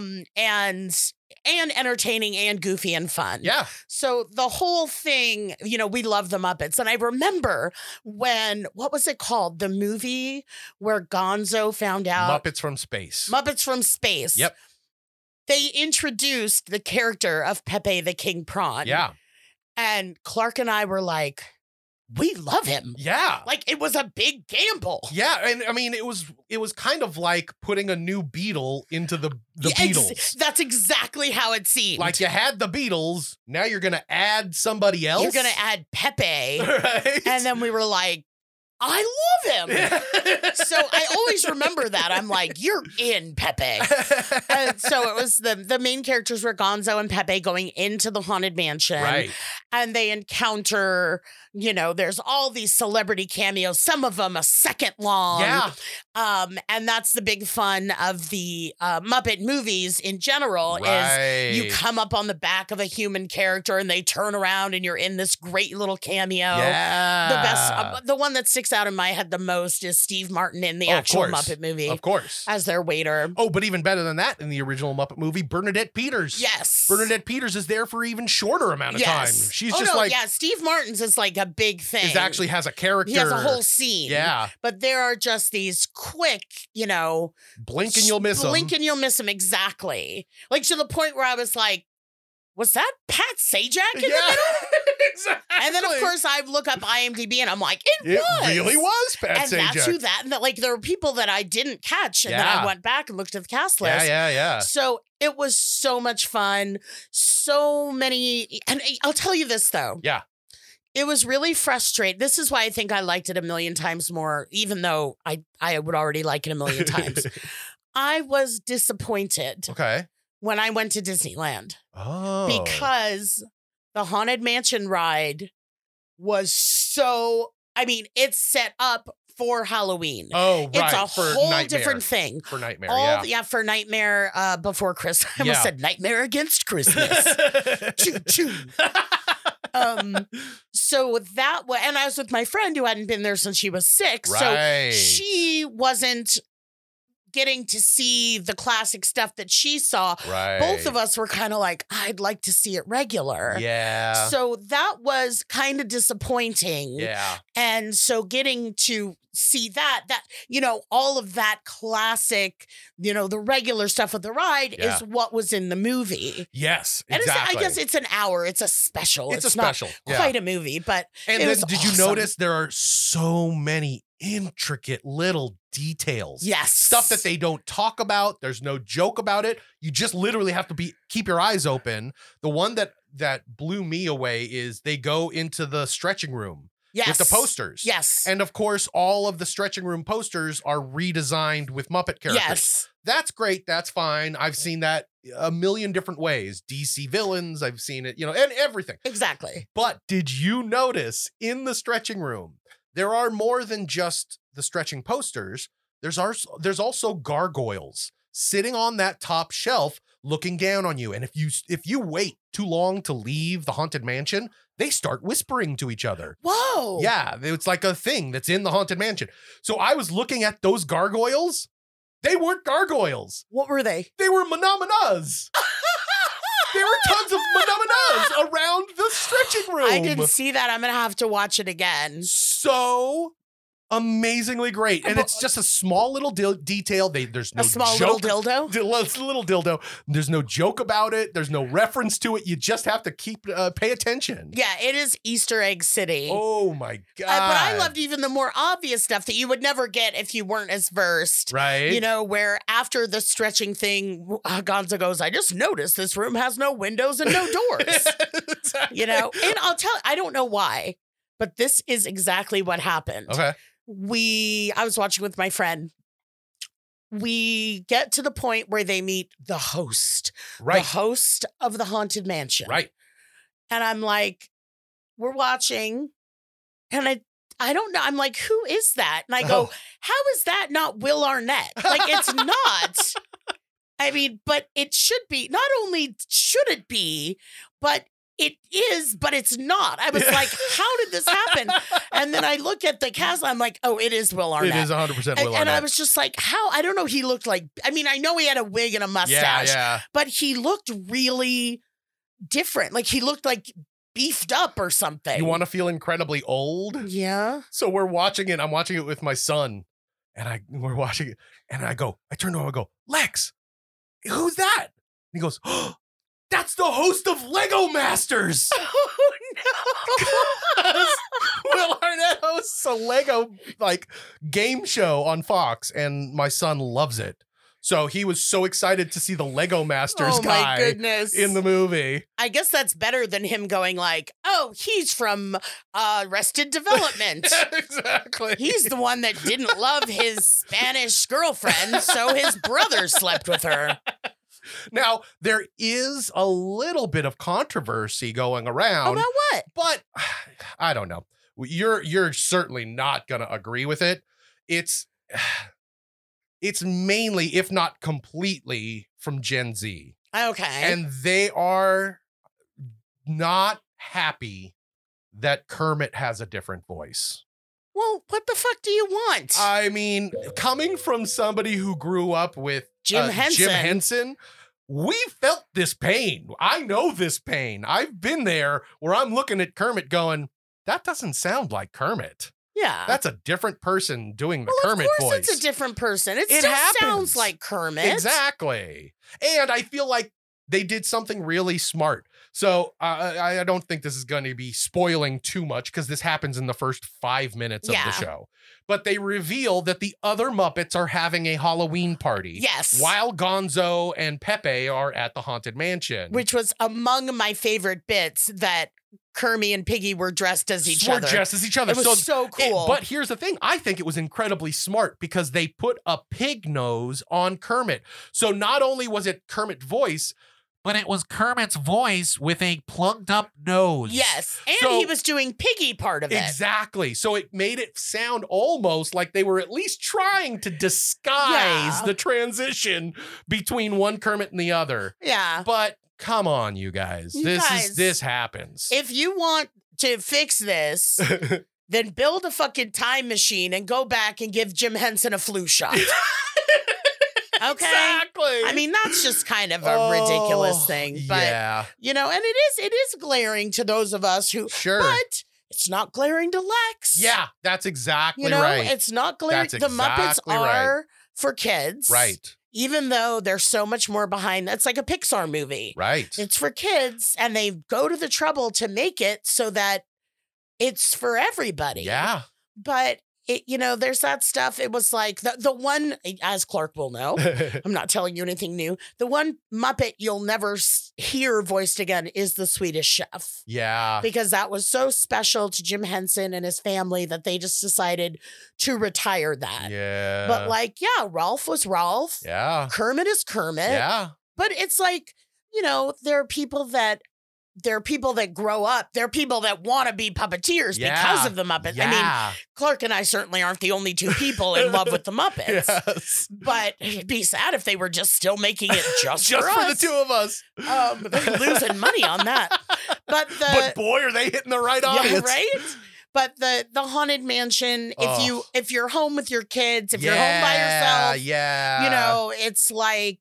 [SPEAKER 4] And entertaining and goofy and fun.
[SPEAKER 2] Yeah.
[SPEAKER 4] So the whole thing, you know, we love the Muppets. And I remember when, what was it called? The movie where Gonzo found out.
[SPEAKER 2] Muppets from Space.
[SPEAKER 4] Muppets from Space.
[SPEAKER 2] Yep.
[SPEAKER 4] They introduced the character of Pepe the King Prawn.
[SPEAKER 2] Yeah.
[SPEAKER 4] And Clark and I were like, we love him.
[SPEAKER 2] Yeah.
[SPEAKER 4] Like, it was a big gamble.
[SPEAKER 2] Yeah, and I mean it was kind of like putting a new Beatle into the
[SPEAKER 4] Yeah,
[SPEAKER 2] Beatles.
[SPEAKER 4] That's exactly how it seemed.
[SPEAKER 2] Like you had the Beatles, now you're gonna add somebody else.
[SPEAKER 4] You're going to add Pepe.
[SPEAKER 2] right?
[SPEAKER 4] And then we were like, I love him. So I always remember that. I'm like, you're in Pepe. And so it was the main characters were Gonzo and Pepe going into the Haunted Mansion.
[SPEAKER 2] Right.
[SPEAKER 4] And they encounter, you know, there's all these celebrity cameos, some of them a second long.
[SPEAKER 2] Yeah.
[SPEAKER 4] And that's the big fun of the Muppet movies in general is you
[SPEAKER 2] Right.
[SPEAKER 4] come up on the back of a human character and they turn around and you're in this great little cameo.
[SPEAKER 2] Yeah.
[SPEAKER 4] The best, the one that sticks out in my head the most is Steve Martin in the
[SPEAKER 2] Oh, of
[SPEAKER 4] actual
[SPEAKER 2] course.
[SPEAKER 4] Muppet movie
[SPEAKER 2] Of course.
[SPEAKER 4] as their waiter.
[SPEAKER 2] Oh, but even better than that, in the original Muppet movie, Bernadette Peters.
[SPEAKER 4] Yes.
[SPEAKER 2] Bernadette Peters is there for even shorter amount of time. She's just like
[SPEAKER 4] Steve Martin's is like a big thing.
[SPEAKER 2] actually has a character.
[SPEAKER 4] He has a whole scene.
[SPEAKER 2] Yeah.
[SPEAKER 4] But there are just these quick, you know,
[SPEAKER 2] Blink and you'll miss him.
[SPEAKER 4] blink and you'll miss him. Exactly. Like to the point where I was like, was that Pat Sajak in the middle?
[SPEAKER 2] exactly.
[SPEAKER 4] And then, of course, I look up IMDb and I'm like, it was.
[SPEAKER 2] really was Pat
[SPEAKER 4] And
[SPEAKER 2] Sajak.
[SPEAKER 4] that's who that, and that, like, there were people that I didn't catch. And then
[SPEAKER 2] Yeah.
[SPEAKER 4] I went back and looked at the cast list.
[SPEAKER 2] Yeah.
[SPEAKER 4] So it was so much fun. So many. And I'll tell you this, though.
[SPEAKER 2] Yeah.
[SPEAKER 4] It was really frustrating. This is why I think I liked it a million times more, even though I would already like it a million times. I was disappointed
[SPEAKER 2] Okay.
[SPEAKER 4] when I went to Disneyland
[SPEAKER 2] Oh.
[SPEAKER 4] because the Haunted Mansion ride was so, I mean, it's set up for Halloween.
[SPEAKER 2] Oh, right.
[SPEAKER 4] It's a
[SPEAKER 2] for
[SPEAKER 4] whole
[SPEAKER 2] Nightmare.
[SPEAKER 4] different thing.
[SPEAKER 2] For Nightmare,
[SPEAKER 4] For Nightmare Before Christmas. I almost
[SPEAKER 2] Yeah.
[SPEAKER 4] said Nightmare Against Christmas. Choo choo. So that was, and I was with my friend who hadn't been there since she was 6.
[SPEAKER 2] Right.
[SPEAKER 4] So she wasn't getting to see the classic stuff that she saw.
[SPEAKER 2] Right.
[SPEAKER 4] Both of us were kind of like, I'd like to see it regular.
[SPEAKER 2] Yeah.
[SPEAKER 4] So that was kind of disappointing.
[SPEAKER 2] Yeah.
[SPEAKER 4] And so getting to see that, you know, all of that classic, you know, the regular stuff of the ride
[SPEAKER 2] Yeah.
[SPEAKER 4] is what was in the movie.
[SPEAKER 2] Yes.
[SPEAKER 4] And
[SPEAKER 2] Exactly.
[SPEAKER 4] I guess it's an hour. It's a special.
[SPEAKER 2] It's a
[SPEAKER 4] not
[SPEAKER 2] special, yeah.
[SPEAKER 4] quite a movie, but
[SPEAKER 2] And
[SPEAKER 4] it
[SPEAKER 2] then
[SPEAKER 4] was
[SPEAKER 2] did
[SPEAKER 4] awesome.
[SPEAKER 2] you notice there are so many intricate little details?
[SPEAKER 4] Yes.
[SPEAKER 2] Stuff that they don't talk about. There's no joke about it. You just literally have to keep your eyes open. The one that blew me away is they go into the stretching room
[SPEAKER 4] Yes.
[SPEAKER 2] with the posters.
[SPEAKER 4] Yes.
[SPEAKER 2] And of course, all of the stretching room posters are redesigned with Muppet characters.
[SPEAKER 4] Yes.
[SPEAKER 2] That's great. That's fine. I've seen that a million different ways. DC villains, I've seen it, you know, and everything.
[SPEAKER 4] Exactly.
[SPEAKER 2] But did you notice in the stretching room, there are more than just the stretching posters. There's also gargoyles sitting on that top shelf looking down on you. And if you wait too long to leave the Haunted Mansion, they start whispering to each other.
[SPEAKER 4] Whoa.
[SPEAKER 2] Yeah, it's like a thing that's in the Haunted Mansion. So I was looking at those gargoyles. They weren't gargoyles.
[SPEAKER 4] What were they?
[SPEAKER 2] They were Manamanas. There were tons of manamanas around the stretching room.
[SPEAKER 4] I didn't see that. I'm going to have to watch it again.
[SPEAKER 2] So amazingly great. And it's just a small little detail. There's no
[SPEAKER 4] A small
[SPEAKER 2] joke.
[SPEAKER 4] little dildo?
[SPEAKER 2] Little dildo. There's no joke about it. There's no reference to it. You just have to pay attention.
[SPEAKER 4] Yeah, it is Easter Egg City.
[SPEAKER 2] Oh my God.
[SPEAKER 4] But I loved even the more obvious stuff that you would never get if you weren't as versed.
[SPEAKER 2] Right.
[SPEAKER 4] You know, where after the stretching thing, Gonzo goes, I just noticed this room has no windows and no doors.
[SPEAKER 2] Exactly.
[SPEAKER 4] You know, and I don't know why, but this is exactly what happened.
[SPEAKER 2] Okay.
[SPEAKER 4] I was watching with my friend. We get to the point where they meet the host.
[SPEAKER 2] Right.
[SPEAKER 4] The host of the Haunted Mansion.
[SPEAKER 2] Right.
[SPEAKER 4] And I'm like, we're watching, and I don't know. I'm like, who is that? And I go, how is that not Will Arnett? Like, it's not. I mean, but it should be. Not only should it be, but it is, but it's not. I was like, how did this happen? And then I look at the cast. I'm like, oh, it is Will Arnett.
[SPEAKER 2] It is 100% Will Arnett.
[SPEAKER 4] And I was just like, how? I don't know. He looked like, I mean, I know he had a wig and a mustache,
[SPEAKER 2] Yeah.
[SPEAKER 4] but he looked really different. Like he looked like beefed up or something.
[SPEAKER 2] You want to feel incredibly old?
[SPEAKER 4] Yeah.
[SPEAKER 2] So we're watching it. I'm watching it with my son, and we're watching it, and I turn to him, I go, Lex, who's that? And he goes, oh, that's the host of Lego Masters.
[SPEAKER 4] Oh no.
[SPEAKER 2] Will Arnett hosts a Lego game show on Fox, and my son loves it. So he was so excited to see the Lego Masters
[SPEAKER 4] my
[SPEAKER 2] guy
[SPEAKER 4] goodness.
[SPEAKER 2] in the movie.
[SPEAKER 4] I guess that's better than him going like, oh, he's from Arrested Development.
[SPEAKER 2] Exactly.
[SPEAKER 4] He's the one that didn't love his Spanish girlfriend, so his brother slept with her.
[SPEAKER 2] Now, there is a little bit of controversy going around.
[SPEAKER 4] About what?
[SPEAKER 2] But I don't know. You're certainly not going to agree with it. It's mainly, if not completely, from Gen Z.
[SPEAKER 4] Okay.
[SPEAKER 2] And they are not happy that Kermit has a different voice.
[SPEAKER 4] Well, what the fuck do you want?
[SPEAKER 2] I mean, coming from somebody who grew up with
[SPEAKER 4] Jim Henson,
[SPEAKER 2] we felt this pain. I know this pain. I've been there where I'm looking at Kermit going, that doesn't sound like Kermit.
[SPEAKER 4] Yeah.
[SPEAKER 2] That's a different person doing the
[SPEAKER 4] well,
[SPEAKER 2] Kermit
[SPEAKER 4] of course
[SPEAKER 2] voice.
[SPEAKER 4] it's a different person. It
[SPEAKER 2] It
[SPEAKER 4] still
[SPEAKER 2] happens.
[SPEAKER 4] sounds like Kermit.
[SPEAKER 2] Exactly. And I feel like they did something really smart. So I don't think this is going to be spoiling too much because this happens in the first 5 minutes of the show. But they reveal that the other Muppets are having a Halloween party.
[SPEAKER 4] Yes.
[SPEAKER 2] While Gonzo and Pepe are at the Haunted Mansion.
[SPEAKER 4] Which was among my favorite bits, that Kermie and Piggy were dressed as each other.
[SPEAKER 2] Were dressed as each other.
[SPEAKER 4] It was so cool.
[SPEAKER 2] But here's the thing. I think it was incredibly smart because they put a pig nose on Kermit. So not only was it Kermit voice, but it was Kermit's voice with a plugged up nose.
[SPEAKER 4] Yes. And
[SPEAKER 2] So-
[SPEAKER 4] he was doing Piggy part of it.
[SPEAKER 2] Exactly. So it made it sound almost like they were at least trying to disguise the transition between one Kermit and the other.
[SPEAKER 4] Yeah.
[SPEAKER 2] But come on, you guys.
[SPEAKER 4] You guys,
[SPEAKER 2] This happens.
[SPEAKER 4] If you want to fix this, then build a fucking time machine and go back and give Jim Henson a flu shot. Okay.
[SPEAKER 2] Exactly.
[SPEAKER 4] I mean, that's just kind of a ridiculous thing. But,
[SPEAKER 2] yeah.
[SPEAKER 4] you know, and it is glaring to those of us who,
[SPEAKER 2] Sure.
[SPEAKER 4] but it's not glaring to Lex.
[SPEAKER 2] Yeah, that's exactly
[SPEAKER 4] You know,
[SPEAKER 2] right.
[SPEAKER 4] it's not glaring.
[SPEAKER 2] That's
[SPEAKER 4] The Muppets
[SPEAKER 2] exactly
[SPEAKER 4] are for kids.
[SPEAKER 2] Right.
[SPEAKER 4] Even though there's so much more behind. It's like a Pixar movie.
[SPEAKER 2] Right.
[SPEAKER 4] It's for kids, and they go to the trouble to make it so that it's for everybody.
[SPEAKER 2] Yeah.
[SPEAKER 4] But it, you know, there's that stuff. It was like the one, as Clark will know, I'm not telling you anything new. The one Muppet you'll never hear voiced again is the Swedish Chef.
[SPEAKER 2] Yeah.
[SPEAKER 4] Because that was so special to Jim Henson and his family that they just decided to retire that.
[SPEAKER 2] Yeah.
[SPEAKER 4] But like, yeah, Ralph was Ralph.
[SPEAKER 2] Yeah.
[SPEAKER 4] Kermit is Kermit.
[SPEAKER 2] Yeah.
[SPEAKER 4] But it's like, you know, there are people that grow up. There are people that want to be puppeteers because of the Muppets.
[SPEAKER 2] Yeah.
[SPEAKER 4] I mean, Clark and I certainly aren't the only two people in love with the Muppets.
[SPEAKER 2] Yes.
[SPEAKER 4] But it'd be sad if they were just still making it just for
[SPEAKER 2] for the
[SPEAKER 4] us.
[SPEAKER 2] two of us.
[SPEAKER 4] They're losing money on that. But
[SPEAKER 2] But boy, are they hitting the right audience.
[SPEAKER 4] yeah, right? But the Haunted Mansion, if you're home with your kids, if you're home by yourself,
[SPEAKER 2] Yeah.
[SPEAKER 4] you know, it's like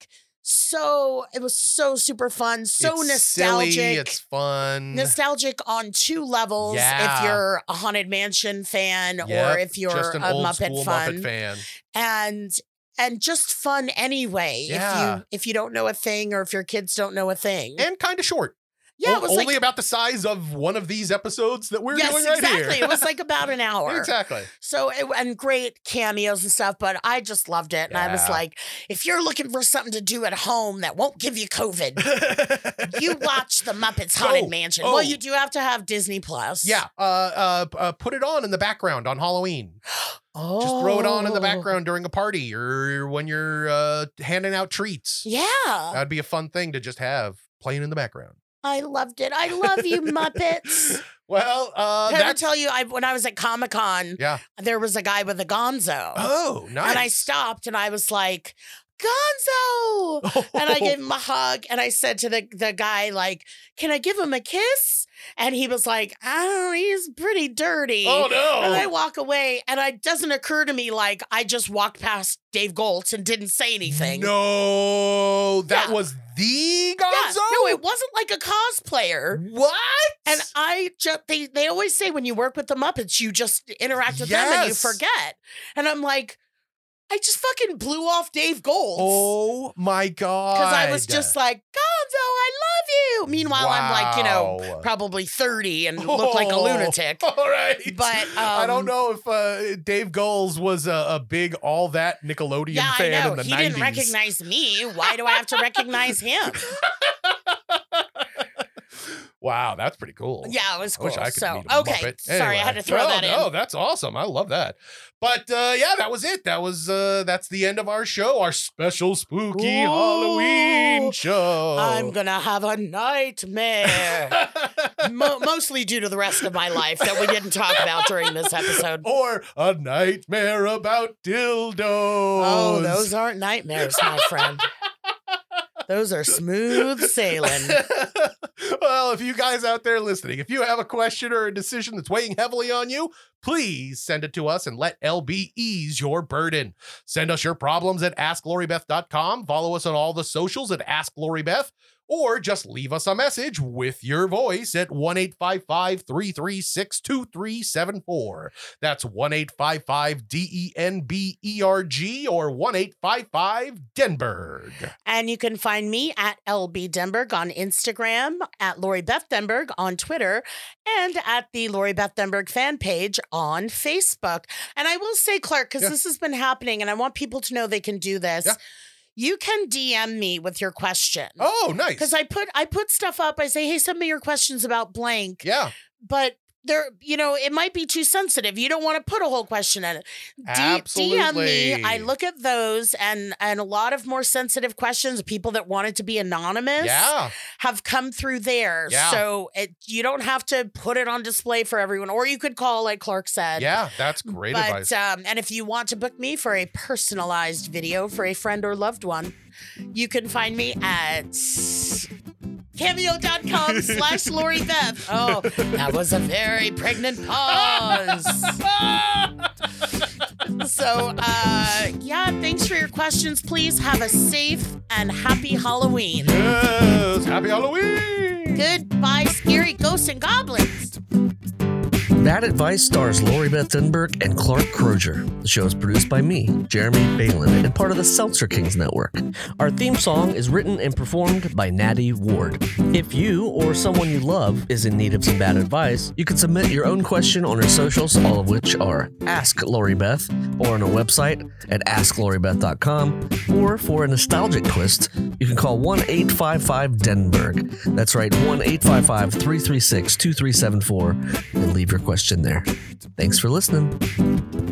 [SPEAKER 4] It was so super fun, so
[SPEAKER 2] It's
[SPEAKER 4] nostalgic.
[SPEAKER 2] silly, it's fun.
[SPEAKER 4] Nostalgic on 2 levels.
[SPEAKER 2] Yeah.
[SPEAKER 4] If you're a Haunted Mansion fan
[SPEAKER 2] Yep,
[SPEAKER 4] or if you're
[SPEAKER 2] just an
[SPEAKER 4] a
[SPEAKER 2] old
[SPEAKER 4] Muppet
[SPEAKER 2] school
[SPEAKER 4] fan.
[SPEAKER 2] Muppet fan.
[SPEAKER 4] And just fun anyway.
[SPEAKER 2] Yeah.
[SPEAKER 4] If you don't know a thing or if your kids don't know a thing.
[SPEAKER 2] And kind of short.
[SPEAKER 4] Yeah, it was
[SPEAKER 2] only
[SPEAKER 4] like,
[SPEAKER 2] about the size of one of these episodes that we're
[SPEAKER 4] yes,
[SPEAKER 2] doing right
[SPEAKER 4] exactly.
[SPEAKER 2] here.
[SPEAKER 4] It was like about an hour.
[SPEAKER 2] Exactly.
[SPEAKER 4] So, and great cameos and stuff, but I just loved it. And I was
[SPEAKER 2] Yeah.
[SPEAKER 4] like, if you're looking for something to do at home that won't give you COVID, you watch the Muppets Haunted Mansion. Well, you do have to have Disney Plus.
[SPEAKER 2] Yeah. Put it on in the background on Halloween.
[SPEAKER 4] Oh.
[SPEAKER 2] Just throw it on in the background during a party or when you're handing out treats.
[SPEAKER 4] Yeah.
[SPEAKER 2] That'd be a fun thing to just have playing in the background.
[SPEAKER 4] I loved it. I love you, Muppets.
[SPEAKER 2] Well,
[SPEAKER 4] Did I ever tell you, when I was at Comic-Con,
[SPEAKER 2] yeah.
[SPEAKER 4] there was a guy with a gonzo.
[SPEAKER 2] Oh, nice.
[SPEAKER 4] And I stopped and I was like, Gonzo! And I gave him a hug and I said to the guy, like, can I give him a kiss? And he was like, oh, he's pretty dirty.
[SPEAKER 2] Oh, no.
[SPEAKER 4] And I walk away and it doesn't occur to me like I just walked past Dave Goltz and didn't say anything.
[SPEAKER 2] No, that
[SPEAKER 4] Yeah.
[SPEAKER 2] was the Gonzo?
[SPEAKER 4] Yeah, no, it wasn't like a cosplayer.
[SPEAKER 2] What?
[SPEAKER 4] And I just, they always say when you work with the Muppets, you just interact with them and you
[SPEAKER 2] Yes.
[SPEAKER 4] forget. And I'm like, I just fucking blew off Dave Goltz.
[SPEAKER 2] Oh my God.
[SPEAKER 4] Because I was just like, Gonzo, I love you. Meanwhile, I'm like,
[SPEAKER 2] Wow.
[SPEAKER 4] probably 30 and look like a lunatic.
[SPEAKER 2] All right.
[SPEAKER 4] But
[SPEAKER 2] I don't know if Dave Goelz was a big All That Nickelodeon
[SPEAKER 4] Yeah, I
[SPEAKER 2] fan
[SPEAKER 4] know.
[SPEAKER 2] in the
[SPEAKER 4] He
[SPEAKER 2] 90s.
[SPEAKER 4] didn't recognize me. Why do I have to recognize him?
[SPEAKER 2] Wow, that's pretty cool.
[SPEAKER 4] Yeah, it was
[SPEAKER 2] I
[SPEAKER 4] cool.
[SPEAKER 2] wish I could
[SPEAKER 4] So,
[SPEAKER 2] meet a
[SPEAKER 4] okay.
[SPEAKER 2] Muppet.
[SPEAKER 4] Sorry, I had to throw
[SPEAKER 2] no,
[SPEAKER 4] that in.
[SPEAKER 2] No, that's awesome. I love that. But yeah, that was it. That was that's the end of our show, our special spooky
[SPEAKER 4] Ooh.
[SPEAKER 2] Halloween show.
[SPEAKER 4] I'm going to have a nightmare. Mostly due to the rest of my life that we didn't talk about during this episode.
[SPEAKER 2] Or a nightmare about dildos.
[SPEAKER 4] Oh, those aren't nightmares, my friend. Those are smooth sailing.
[SPEAKER 2] Well, if you guys out there listening, if you have a question or a decision that's weighing heavily on you, please send it to us and let LB ease your burden. Send us your problems at AskLoriBeth.com. Follow us on all the socials at AskLoriBeth. Or just leave us a message with your voice at 1-855-336-2374. That's 1-855-DENBERG or 1-855-Denberg.
[SPEAKER 4] And you can find me at LB Denberg on Instagram, at Lori Beth Denberg on Twitter, and at the Lori Beth Denberg fan page on Facebook. And I will say, Clark, because this has been happening and I want people to know they can do this.
[SPEAKER 2] Yeah.
[SPEAKER 4] You can DM me with your question.
[SPEAKER 2] Oh, nice.
[SPEAKER 4] Because I put stuff up. I say, hey, send me your questions about blank.
[SPEAKER 2] Yeah.
[SPEAKER 4] But there, it might be too sensitive. You don't want to put a whole question in it.
[SPEAKER 2] Absolutely.
[SPEAKER 4] DM me. I look at those and a lot of more sensitive questions, people that wanted to be anonymous have come through there.
[SPEAKER 2] Yeah.
[SPEAKER 4] So you don't have to put it on display for everyone, or you could call, like Clark said.
[SPEAKER 2] Yeah, that's great advice.
[SPEAKER 4] And if you want to book me for a personalized video for a friend or loved one, you can find me at cameo.com/Lori Beth. Oh, that was a very pregnant pause. So, thanks for your questions. Please have a safe and happy Halloween.
[SPEAKER 2] Yes, happy Halloween.
[SPEAKER 4] Goodbye, scary ghosts and goblins.
[SPEAKER 6] Bad Advice stars Lori Beth Denberg and Clark Crozier. The show is produced by me, Jeremy Balin, and part of the Seltzer Kings Network. Our theme song is written and performed by Natty Ward. If you or someone you love is in need of some bad advice, you can submit your own question on our socials, all of which are Ask Lori Beth, or on our website at AskLoriBeth.com, or for a nostalgic twist, you can call 1-855-DENBERG. That's right, 1-855-336-2374, and leave your question there. Thanks for listening.